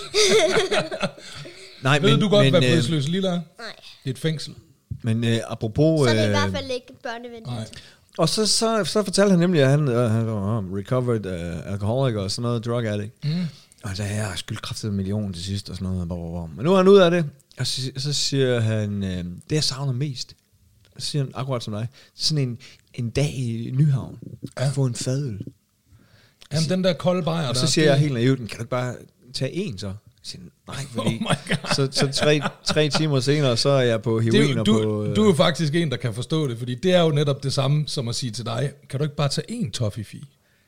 Nej, Ved du godt, hvad Ridsløse Lille er? Nej. Det er et fængsel. Men apropos... Så er det i hvert fald ikke børnevenligt. Nej. Og så fortalte han nemlig, at han var recovered alcoholic og sådan noget, drug addict. Og så jeg har skyldt kraftigt 1 million til sidst og sådan noget. Men nu er han ud af det, og så siger han, det jeg savner mest, så siger han akkurat som dig, sådan en dag i Nyhavn, at få en fadøl. Jamen, den der kolde bajer Og der. så siger jeg helt naivt, kan du ikke bare tage en så? Siger, nej, fordi så 3 timer senere, så er jeg på heroin du er jo faktisk en, der kan forstå det, fordi det er jo netop det samme, som at sige til dig, kan du ikke bare tage en toffifee?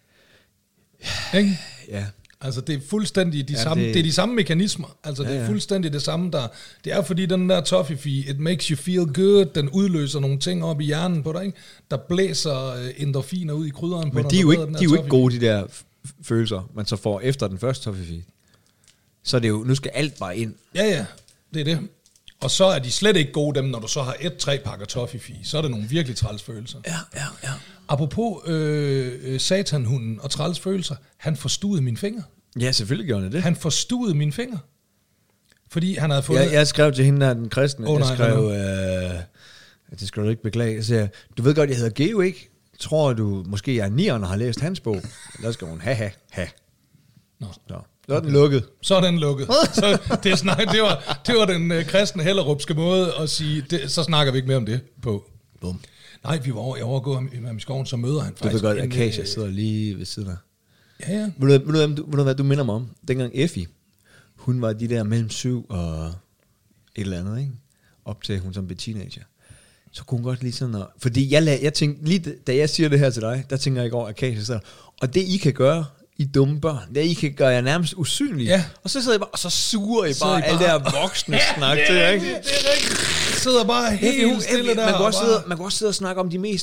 Ikke? Ja. Altså, det er fuldstændig det er de samme mekanismer. Altså, det er fuldstændig det samme, der... Det er fordi, den der toffifee, it makes you feel good, den udløser nogle ting op i hjernen på dig, ikke? Der blæser endorfiner ud i krydderen på dig. Men de er jo ikke gode, de der følelser, man så får efter den første toffifee. Så er det jo, nu skal alt bare ind. Ja, det er det. Og så er de slet ikke gode dem, når du så har 3 pakker toffifee. Så er det nogle virkelig træls følelser. Ja. Apropos satanhunden og træls følelser, han forstudede mine fingre. Ja, selvfølgelig gjorde han det. Han forstudede mine fingre. Fordi han havde fået... Jeg skrev til hende der, den kristne. Jeg skrev, det skal du ikke beklage. Jeg siger, du ved godt, jeg hedder Geo, ikke? Tror du, måske jeg er 9'eren og har læst hans bog? Der skal hun, ha. Nå. Så er den lukket. Så er den lukket. Så det var den kristne hellerupske måde at sige, så snakker vi ikke mere om det på. Bum. Nej, vi var over med ham i skoven, så møder han faktisk... Du ved godt, at Akasia sidder lige ved siden af. Ja. Ved du, hvad du minder mig om? Dengang Effie, hun var de der mellem 7 og et eller andet, ikke? Op til hun som teenager. Så kunne hun godt lige sådan... Fordi jeg tænkte, lige da jeg siger det her til dig, der tænker jeg ikke over, at Akasia sidder. Og det I kan gøre, I dumme børn, det I kan gøre jer nærmest usynlige. Ja. Og så sidder I bare, og så suger I bare alt det der voksne snak til, ikke? Det er rigtigt. Sidder bare helt stille der. Man kan også sidde og snakke om de mest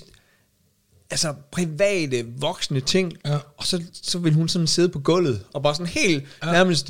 private, voksne ting, og så vil hun sådan sidde på gulvet, og bare sådan helt nærmest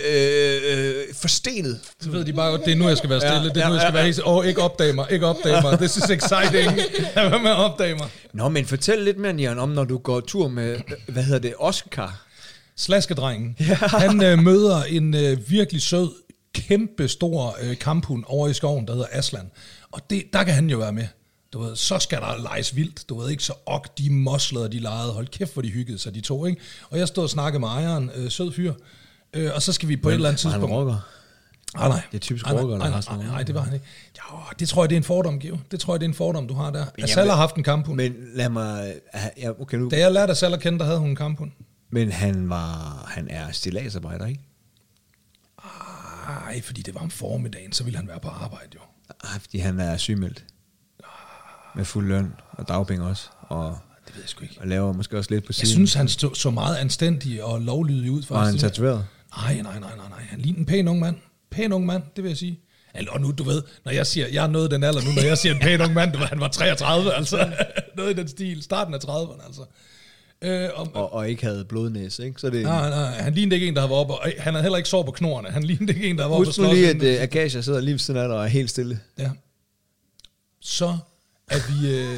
forstenet. Så ved de bare, det er nu, jeg skal være stille, det er nu, jeg skal være helt... ikke opdage mig, this is exciting. Hvad med at opdage mig? Nå, men fortæl lidt mere, Nian, om når du går tur med, Oscar. Slaskedrengen. Han møder en virkelig sød, kæmpe stor kamphund over i skoven, der hedder Aslan. Og der kan han jo være med. Du ved, så skal der leges vildt. Du ved ikke, så de moslede, de legede. Hold kæft, hvor de hyggede sig, de to, ikke? Og jeg stod og snakkede med ejeren, sød fyr. Og så skal vi på et eller andet tidspunkt... Han rocker. Nej. Det er typisk rocker. Nej, det var han ikke. Jo, det tror jeg, det er en fordom, Geo. Det tror jeg, det er en fordom, du har der. Asal har haft en kamphund. Men lad mig... Ja, okay, nu. Da jeg lærte Asal at kende, der havde hun en kamphund. Men han er stilladsarbejder, ikke? Nej, fordi det var om formiddagen, så ville han være på arbejde, jo. Fordi han er sygemeldt. Med fuld løn og dagpenge også. Og det ved jeg sgu ikke. Og laver måske også lidt på siden. Jeg synes, han så meget anstændig og lovlydig ud. Og han tatoveret? Nej. Han ligner en pæn ung mand. Pæn ung mand, det vil jeg sige. Og nu, du ved, når jeg siger, jeg er nået den alder nu, når jeg siger en pæn ung mand, han var 33, altså. Noget i den stil. Starten af 30'erne, altså. Og ikke havde blodnæse, ikke? Så det... Nej, han lignede ikke en, der havde været oppe, og han havde heller ikke sår på knorene. Han lignede ikke en, der var oppe og slås. Husk nu lige, at Akasia sidder lige ved siden af dig og er helt stille. Ja. Så er vi...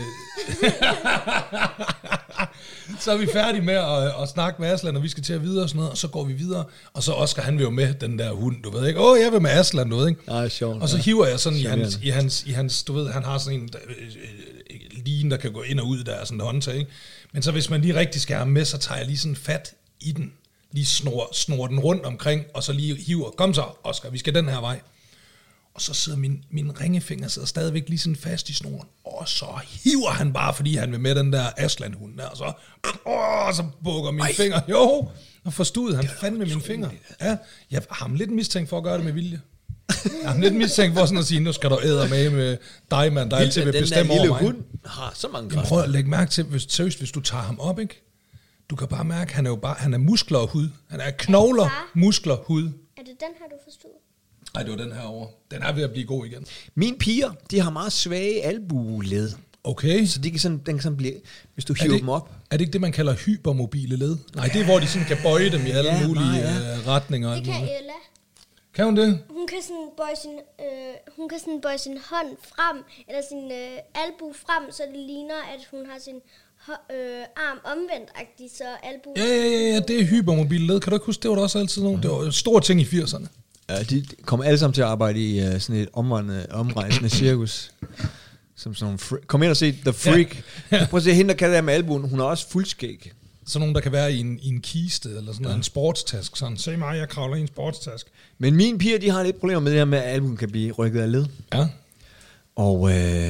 så er vi færdige med at snakke med Aslan, og vi skal til at videre og sådan noget, og så går vi videre, og så Oscar, han vil jo med den der hund, du ved ikke? Jeg vil med Aslan, du ved ikke? Nej, sjovt. Og så hiver jeg sådan i hans, du ved, han har sådan en line, der kan gå ind og ud, der er sådan en håndtag, ikke? Men så hvis man lige rigtig skal have med, så tager jeg lige sådan fat i den, lige snor den rundt omkring, og så lige hiver, kom så, Oscar, vi skal den her vej. Og så sidder min ringefinger sidder stadigvæk lige sådan fast i snoren. Og så hiver han bare, fordi han vil med den der Aslan-hund der. Og så bukker mine fingre. Jo, og forstod han fandme mine fingre. Ja, jeg har ham lidt mistænkt for at gøre det med vilje. Jeg har ham lidt mistænkt for sådan at sige, nu skal du æde med dig, mand, der altid vil bestemme over mig. Den hund har så mange kræfter. Prøv at lægge mærke til, hvis du tager ham op, ikke? Du kan bare mærke, han er muskler og hud. Han er knogler, muskler, hud. Er det den her, du forstod? Nej, det var den her over. Den er ved at blive god igen. Mine piger, de har meget svage albueled. Okay. Så de kan sådan, den kan sådan blive, hvis du hiver dem op. Er det ikke det, man kalder hypermobile led? Nej, det er, hvor de sådan kan bøje dem i alle mulige retninger. Det kan Ella. Kan hun det? Hun kan sådan bøje sin hånd frem, eller sin albu frem, så det ligner, at hun har sin arm omvendt-agtig, så albu... Ja, det er hypermobile led. Kan du ikke huske, det var der også altid nogen? Det var en stor ting i 80'erne. Ja, de kommer alle sammen til at arbejde i sådan et omrejsende cirkus. Som sådan kom ind og se The Freak. Ja. Prøv at se, hende der kan det der med albuen, hun har også fuldskæg. Sådan nogen, der kan være i en kiste, eller sådan en sportstask. Sådan, se mig, jeg kravler i en sportstask. Men mine piger, de har lidt problemer med det her med, at albuen kan blive rykket af led. Ja. Og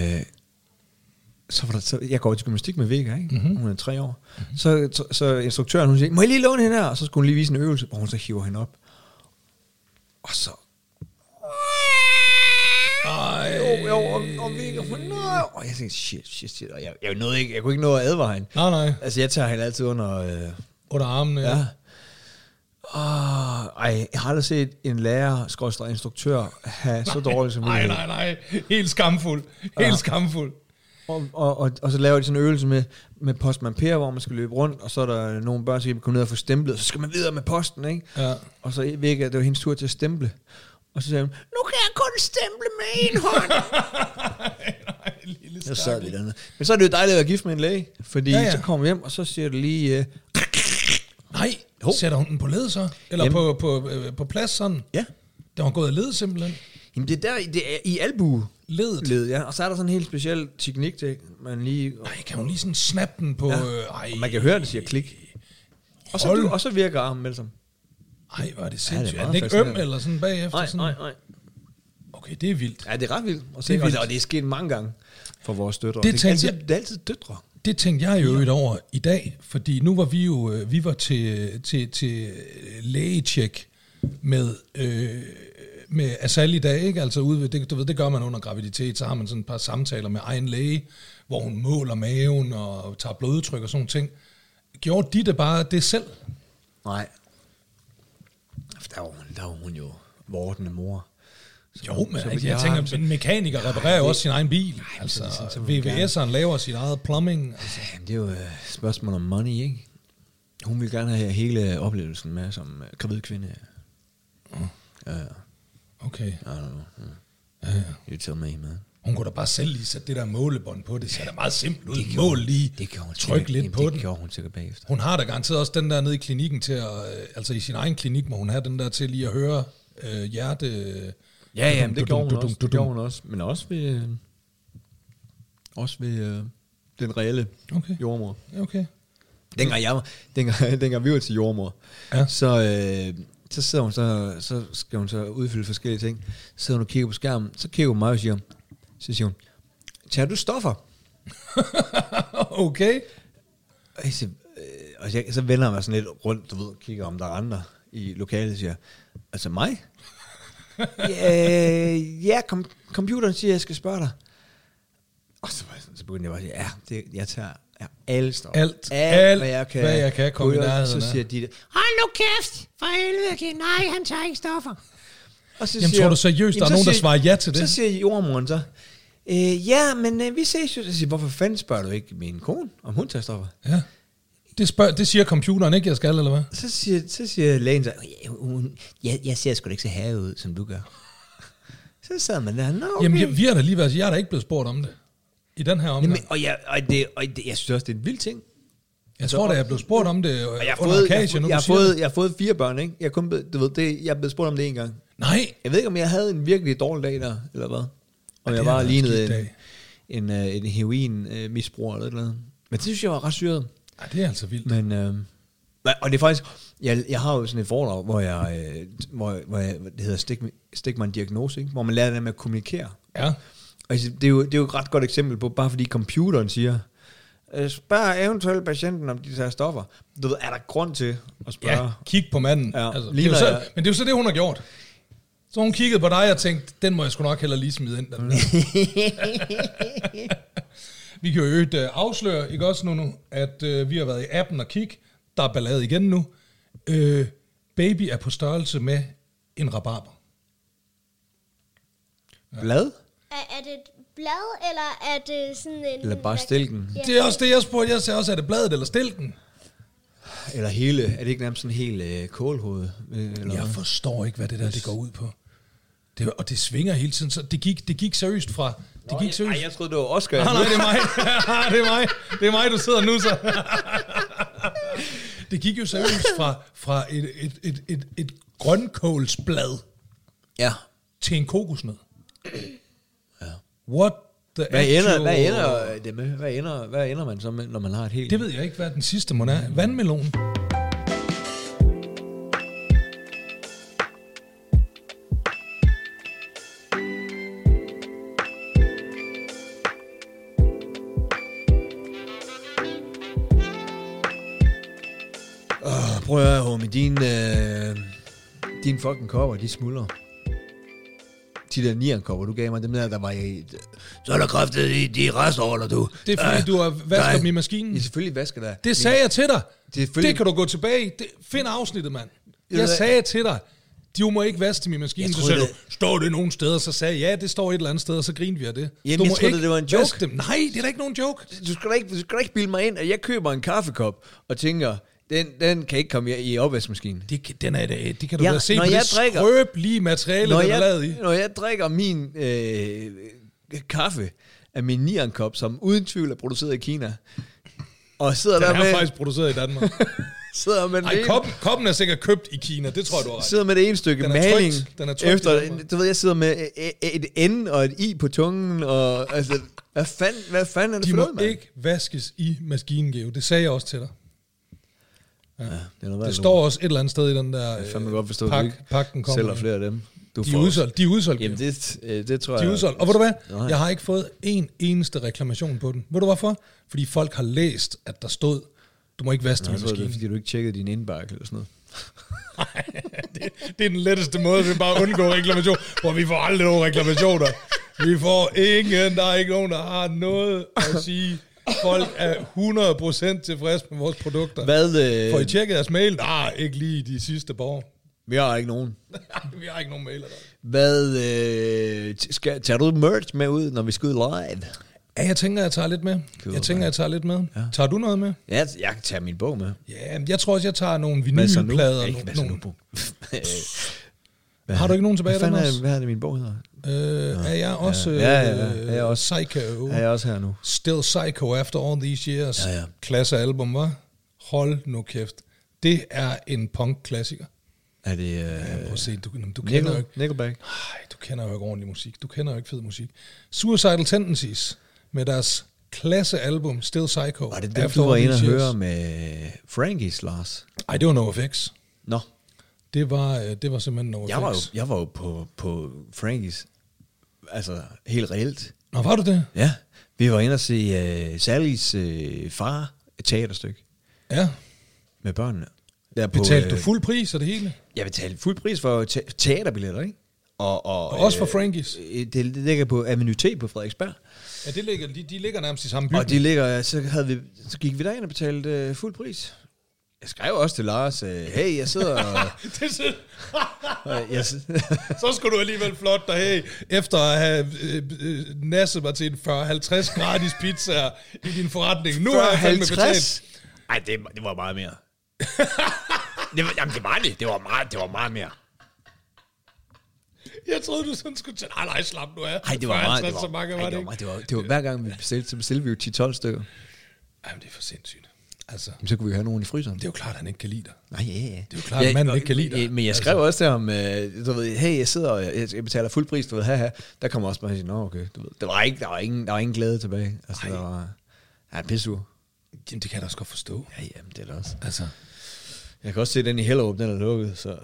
så jeg går til gymnastik med Vega, ikke? Mm-hmm. Hun er 3 år. Mm-hmm. Så instruktøren, hun siger, må jeg lige låne hende her? Og så skulle hun lige vise en øvelse, hvor hun så hiver hende op. Og så... Og Vega, og jeg tænkte, shit. Og jeg kunne ikke nå at advare hende. Nej. Altså, jeg tager hende altid under armene, ja. Jeg har aldrig set en lærer, instruktør, have så dårligt som muligt. Nej. Helt skamfuld. Og så laver de sådan en øvelse med postman Per, hvor man skal løbe rundt, og så er der nogle børn, der skal komme ned og få stemplet, og så skal man videre med posten, ikke? Ja. Og så Vega, det var hendes tur til at stemple. Og så sagde hun, nu kan jeg kun stemple med en hånd. Nej, lille så sad vi dernede. Men så er det jo dejligt at være gift med en læge, fordi så kommer vi hjem, og så siger det lige... Nej, sætter hun den på led så? Eller på plads sådan? Ja. Det var gået af led simpelthen? Jamen det er i albue. Ledet? Ja. Og så er der sådan en helt speciel teknik til, man lige... Nej, kan hun lige sådan snappe den på... Og man kan høre, det siger klik. Og så virker armen med det som. Ej, var det sindssygt. Er den ikke øm eller sådan bagefter? Nej. Okay, det er vildt. Ja, det er ret vildt. Og det er sket mange gange for vores døtre. Det er altid døtre. Det tænkte jeg jo over i dag, fordi nu var vi var til lægetjek med Asal i dag, ikke? Altså ude, det gør man under graviditet, så har man sådan et par samtaler med egen læge, hvor hun måler maven og tager blodtryk og sådan ting. Gjorde de det bare det selv? Nej. Der var hun jo vortende mor. Jo, men jeg tænker, en mekaniker reparerer jo også sin egen bil. Altså, VVS'eren laver sit eget plumbing. Altså. Det er jo et spørgsmål om money, ikke? Hun vil gerne have hele oplevelsen med som gravid kvinde. Ja. Okay. I don't know. You tell me, man. Hun kunne da bare selv lige sætte det der målebånd på. Det ser da meget simpelt ud. Mål lige. Tryk lidt på den. Det gjorde hun sikkert bagefter. Hun har da garanteret også den der nede i klinikken til at... Altså i sin egen klinik må hun have den der til lige at høre hjerte... Ja, det gjorde hun også. Men også ved den reelle jordmor. Okay. Dengang vi var til jordmor, så sidder hun så skal hun så udfylde forskellige ting. Så sidder hun og kigger på skærmen, så kigger hun mig og siger, tager du stoffer? Okay. Og så vender jeg mig sådan lidt rundt, du ved, kigger om der er andre i lokalet og siger, altså mig? Computeren siger, jeg skal spørge dig. Og så begyndte jeg bare at sige, jeg tager alle stoffer. Alt, hvad jeg kan komme i nærheden. Så siger de, hold nu kæft, for helvede, nej, han tager ikke stoffer. Og så tror du seriøst, der er nogen, der svarer ja til det? Så siger jordmoren så, ja, men vi ses jo. Så siger, hvorfor fanden spørger du ikke min kone, om hun tager stoffer? Ja. Det siger computeren ikke, jeg skal, eller hvad? Så siger lægen så, jeg ser sgu da ikke så herud, som du gør. Så sad man der, okay. Jamen, vi har da lige været, jeg er da ikke blevet spurgt om det. I den her omgang. Jamen, jeg synes også, det er en vild ting. Jeg tror da, jeg er blevet spurt om det jeg har fået 4 børn, ikke? Jeg er blevet spurgt om det en gang. Nej. Jeg ved ikke, om jeg havde en virkelig dårlig dag der, eller hvad. Om jeg bare lignede en heroin-misbruger eller et eller andet. Men det synes jeg var ret syret. Ja, det er altså vildt. Men, og det er faktisk, jeg har jo sådan et foredrag, hvor jeg det hedder stik mig en diagnose, ikke? Hvor man lærer det med at kommunikere. Ja. Og det er jo et ret godt eksempel på, bare fordi computeren siger, spørg eventuelt patienten, om de tager stoffer. Du ved, er der grund til at spørge? Ja, kig på manden. Ja, altså, men det er jo så det, hun har gjort. Så hun kiggede på dig og tænkte, den må jeg sgu nok heller lige smide ind. Den Vi kan jo øvrigt afsløre, ikke også nu, at vi har været i appen og kigge. Der er ballade igen nu. Baby er på størrelse med en rabarber. Ja. Blad? Er det et blad, eller er det sådan en... Eller bare stilken? Ja. Det er også det, jeg spurgte. Jeg sagde også, er det bladet eller stilken? Eller hele, er det ikke nærmest sådan helt kålhoved? Eller jeg forstår ikke, hvad det der det går ud på. Og det svinger hele tiden. Så det gik seriøst fra... Nej, jeg troede, det var Oscar. Nej, det er mig. Det er mig, du sidder nu, så. Det gik jo seriøst fra et grønkålsblad til en kokosnød. Ja. What the Hvad ender man så med, når man har et helt... Det ved jeg ikke, hvad den sidste må er. Vandmelon. Prøv at høre, homie, din fucking kopper, de smuldrer. De der Nian-kopper, du gav mig, dem der var i... Så er der kræftet i de restordler, du. Det er fordi, du har vasket dem i maskinen. Jeg selvfølgelig vasker der. Det sagde jeg til dig. Det kan du gå tilbage i. Find afsnittet, mand. Jeg sagde til dig, du må ikke vaske dem i maskinen. Så sagde du, står det nogen steder? Så sagde jeg, ja, det står et eller andet sted, og så grinede vi af det. Jamen, du må ikke det var en joke. Dem. Nej, det er da ikke nogen joke. Du skal da ikke bilde mig ind, at jeg køber en kaffekop og tænker... Den kan ikke komme i opvaskemaskinen. Det kan du da se på det skrøbelige materiale, der er lavet i. Når jeg drikker min kaffe af min Nian-kop, som uden tvivl er produceret i Kina, og sidder der med... Den er faktisk produceret i Danmark. Sidder med koppen er sikkert købt i Kina, det tror jeg, du har ret. Sidder med det ene stykke maling. Den er trygt efter, du ved, jeg sidder med et N og et I på tungen, og altså, hvad fanden er det for noget, mand? De må ikke vaskes i maskinen, Geo. Det sagde jeg også til dig. Ja. Det står også et eller andet sted i den der pakken kommer. Sælger flere af dem. De er udsolgt. Jamen det tror jeg. De er udsolgt. Og ved du hvad? Nej. Jeg har ikke fået en eneste reklamation på den. Ved du hvorfor? Fordi folk har læst, at der stod, du må ikke vaske din maskine. Det er fordi du ikke tjekkede din indbakke eller sådan noget. Nej, det er den letteste måde, vi bare undgår reklamation. For vi får aldrig nogen reklamationer. Vi får ingen, der er ikke nogen, der har noget at sige. Folk er 100% tilfredse med vores produkter. Får I tjekket jeres mail? Nej, ikke lige de sidste par år. Vi har ikke nogen. Vi har ikke nogen mailer der. Tager du merch med ud, når vi skal ud live? Ja, jeg tænker, jeg tager lidt med. Ja. Tager du noget med? Ja, jeg kan tage min bog med. Ja, jeg tror også, jeg tager nogle vinylplader. Har du ikke nogen tilbage? Hvad er det, min bog hedder? Er jeg også, er jeg også Psycho? Er jeg også her nu? Still Psycho after all these years. Ja. Klassealbum, hva'? Hold nu kæft. Det er en punk-klassiker. Er det... Prøv at se, du kender jo ikke... Nickelback? Nej, du kender jo ikke ordentlig musik. Du kender jo ikke fed musik. Suicidal Tendencies med deres klassealbum Still Psycho. Var det den, du var inde og høre med Frankies, Lars? Nej, det var NoFX. Nå. Det var simpelthen NoFX. Jeg var jo på Frankies, altså helt reelt. Nå, var du det? Ja, vi var inde og se Sallys far, et teaterstykke Ja. med børnene. Betalte du fuld pris af det hele? Jeg betalte fuld pris for teaterbilletter, ikke? Og også for Frankies? Det ligger på Avenue T på Frederiksberg. Ja, de ligger nærmest i samme bygning. Og de ligger, så gik vi derind og betalte fuld pris. Jeg skrev også til Lars, hey, jeg sidder og... Så skulle du alligevel flot dig, hey, efter at have nasset mig til en 40-50 gratis pizza i din forretning. Nu har jeg fandme betalt. Ej, det var meget mere. Det var meget mere. Jeg troede, du sådan skulle tage... Nej, slap nu af. Nej, det var meget. Det var hver gang, vi bestilte, så bestilte vi jo 10-12 stykker. Jamen, det er for sindssygt. Altså, så kunne vi have nogen i fryseren. Det er jo klart, at han ikke kan lide dig. Nej, ja. Det er jo klart, at manden ikke kan lide dig. Men jeg skrev også til ham, du ved, hey, jeg sidder og jeg betaler fuld pris, du ved, haha. Der kommer også bare at sige, nå, okay, du ved. Der var ingen glæde tilbage. Altså, der var pissur. Jamen, det kan jeg da også godt forstå. Ja, jamen, det er det også. Altså, jeg kan også se den i Hellerup, den er lukket, så...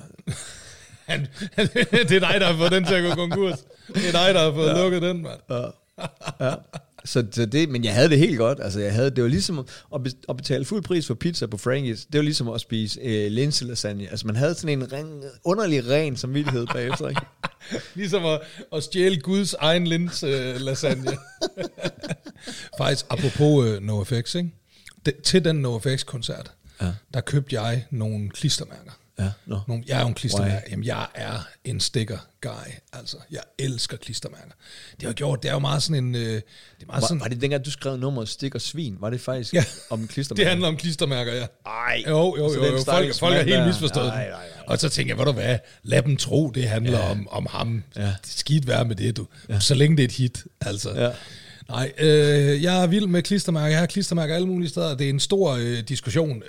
det er dig, der har fået den til at gå konkurs. Det er dig, der har fået lukket den, mand. Ja. Så det, men jeg havde det helt godt. Altså, det var ligesom at betale fuld pris for pizza på Frankies. Det var ligesom at spise linselasagne. Altså, man havde sådan en underlig ren samvittighed bagefter, ikke? Ligesom at stjæle Guds egen linslasagne. Faktisk, apropos NoFX, ikke? Til den NoFX-koncert, der købte jeg nogle klistermærker. Ja, no. Jeg er jo en klistermærker. Jamen, jeg er en sticker-guy. Altså, jeg elsker klistermærker. Det er jo meget sådan en... det er meget sådan, var det dengang, du skrev nummeret stikker svin? Var det faktisk om klistermærker? Det handler om klistermærker, ja. Ej. Jo. Folk er helt misforstået. Nej. Og så tænker jeg, ved du hvad? Lad dem tro, det handler om ham. Ja. Skidt være med det, du. Ja. Så længe det er et hit, altså. Ja. Nej, jeg er vild med klistermærker. Jeg har klistermærker alle mulige steder. Det er en stor diskussion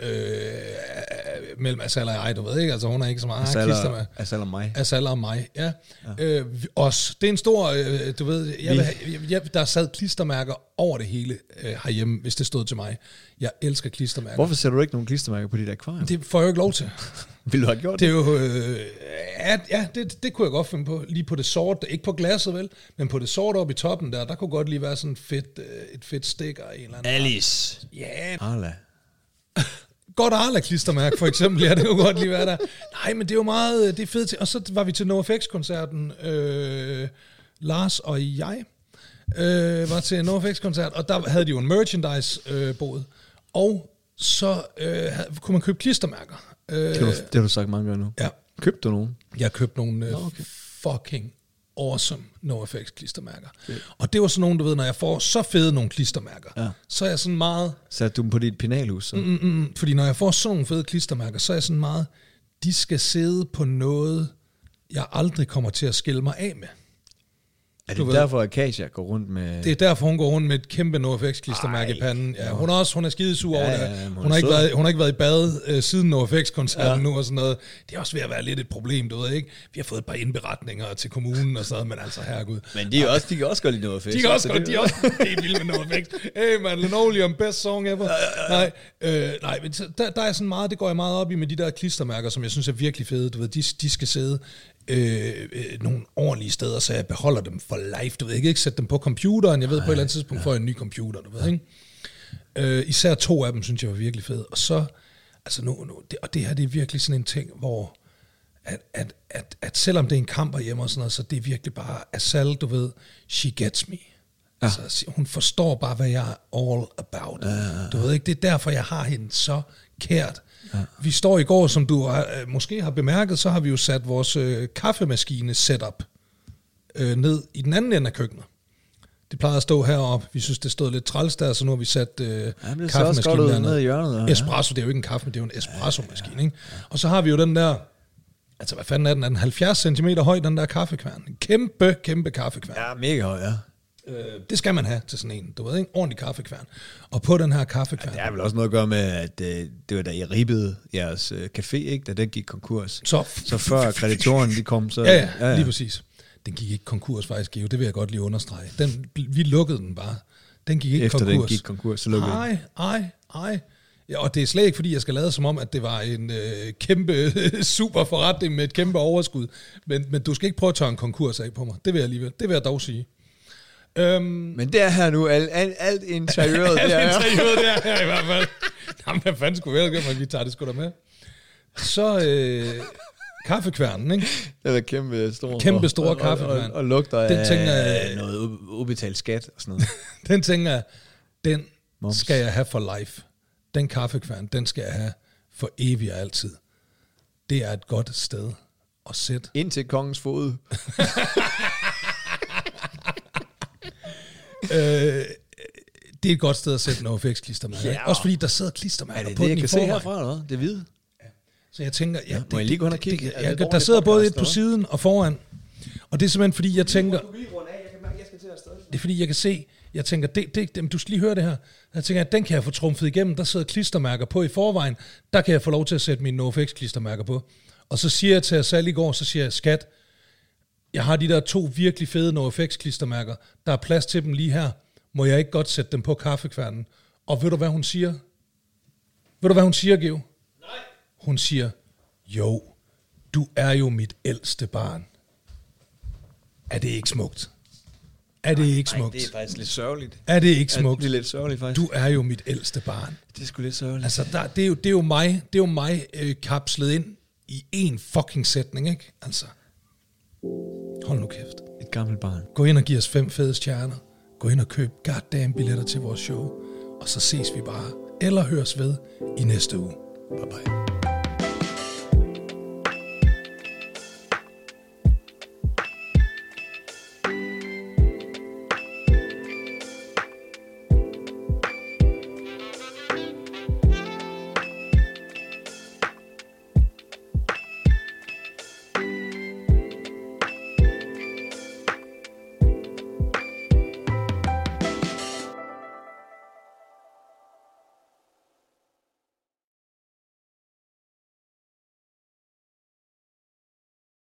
mellem Asala og jeg, du ved ikke? Altså, hun er ikke så meget klistermærker. Asala og mig, ja. Os. Det er en stor, du ved, der sad klistermærker over det hele herhjemme, hvis det stod til mig. Jeg elsker klistermærker. Hvorfor sætter du ikke nogen klistermærker på dit akvarium? Det får jeg jo ikke lov til. Vil du have gjort det? Det er jo, det kunne jeg godt finde på. Lige på det sorte, ikke på glasset vel, men på det sorte oppe i toppen der kunne godt lige være sådan et fedt stikker i en eller anden. Alice. Ja. Arla. Godt Arla-klistermærke for eksempel, ja, det kunne godt lige være der. Nej, men det er jo meget, det er fedt til. Og så var vi til NoFX-koncerten, Lars og jeg var til NoFX-koncert, og der havde de jo en merchandise-bod, og så kunne man købe klistermærker. Det har du sagt mange gange nu. Ja. Købte du nogen? Jeg købte nogle fucking awesome NoFX klistermærker. Okay. Og det var sådan nogle, du ved, når jeg får så fede nogle klistermærker, så er jeg sådan meget... Satte du dem på dit penalhus? Så? Fordi når jeg får sådan nogle fede klistermærker, så er jeg sådan meget, de skal sidde på noget, jeg aldrig kommer til at skille mig af med. Er det derfor, at Kasia går rundt med... Det er derfor, hun går rundt med et kæmpe NoFX-klistermærke i panden. Ja, hun er skidesur over det. Hun har ikke været i bad siden NoFX-koncerten nu og sådan noget. Det er også ved at være lidt et problem, du ved ikke. Vi har fået et par indberetninger til kommunen og sådan noget, men altså, herregud. Men de kan også godt lide NoFX. De kan også godt, de er også helt vilde med NoFX. Hey man, linoleum, best song ever. Nej, men der er sådan meget, det går jeg meget op i med de der klistermærker, som jeg synes er virkelig fede. Du ved, de skal sidde nogle ordentlige steder, så jeg beholder dem for life. Du ved ikke sætte dem på computeren. Jeg ved på et eller andet tidspunkt får jeg en ny computer, du ved ikke. Især 2 af dem synes jeg var virkelig fede. Og så, altså det her det er virkelig sådan en ting, hvor at selvom det er en kamp hjemme og sådan noget, så det er virkelig bare Asal, du ved, she gets me. Ja. Altså, hun forstår bare, hvad jeg er all about. Du ved ikke, det er derfor, jeg har hende så kært. Ja. Vi står i går, som du måske har bemærket, så har vi jo sat vores kaffemaskine setup ned i den anden ende af køkkenet. Det plejede at stå heroppe. Vi synes, det stod lidt træls der, så nu har vi sat kaffemaskinen dernede. I hjørnet, espresso, det er jo ikke en kaffe, det er jo en espresso-maskine. Ikke? Og så har vi jo den der, altså hvad fanden er den 70 cm høj, den der kaffekværn. En kæmpe kaffekværn. Ja, mega høj, ja. Det skal man have til sådan en, du ved, ikke? Ordentlig kaffekværn. Og på den her kaffekværn... Det har vel også noget at gøre med, at det var da I ribbede jeres café, ikke? Da den gik konkurs. Så før kreditoren de kom, så... Ja, lige præcis. Den gik ikke konkurs faktisk, Geo. Det vil jeg godt lige understrege. Vi lukkede den bare. Den gik ikke Efter konkurs. den gik konkurs, så lukkede den. Ej. Ja, og det er slet ikke, fordi jeg skal lade som om, at det var en kæmpe super forretning med et kæmpe overskud. Men du skal ikke prøve at tage en konkurs af på mig. Det vil jeg alligevel. Det vil jeg dog sige. Men det er her nu, alt interiøret alt der er. Alt interiøret der er her i hvert fald. Jamen, hvad fanden skulle vi ellers, vi tager det sgu da med. Så kaffekværnen, ikke? Det er kæmpe store kaffekværn. Og lugter den af tænker, noget ubetalt skat og sådan noget. Den tænker jeg, den skal jeg have for life. Den kaffekværn, den skal jeg have for evigt og altid. Det er et godt sted at sætte. Ind til kongens fod. Det er et godt sted at sætte NoFX-klistermærker. Ja. Også fordi der sidder klistermærker på den i forvejen. Er det det, jeg kan se herfra, eller hvad? Det er hvide. Ja. Så jeg tænker... Ja, må jeg lige gå hen og kigge? Der sidder både et på siden og foran. Og det er simpelthen fordi, jeg tænker... Det er fordi, jeg kan se... Jeg tænker, du skal lige høre det her. Jeg tænker, at den kan jeg få trumfet igennem. Der sidder klistermærker på i forvejen. Der kan jeg få lov til at sætte mine NoFX-klistermærker på. Og så siger jeg til Sal i går, så siger jeg, skat, jeg har de der 2 virkelig fede NoFX-klistermærker. Der er plads til dem lige her. Må jeg ikke godt sætte dem på kaffekværnen? Og ved du, hvad hun siger? Ved du, hvad hun siger, Geo? Nej. Hun siger, jo, du er jo mit ældste barn. Er det ikke smukt? Er det ikke smukt? Nej, det er faktisk lidt sørgeligt. Er det ikke smukt? Det er lidt sørgeligt, faktisk. Du er jo mit ældste barn. Det er sgu lidt sørgeligt. Altså, det er jo mig kapslet ind i en fucking sætning, ikke? Altså, hold nu kæft. Et gammelt barn. Gå ind og giv os 5 fede stjerner. Gå ind og køb goddamn billetter til vores show. Og så ses vi bare, eller høres ved, i næste uge. Bye bye.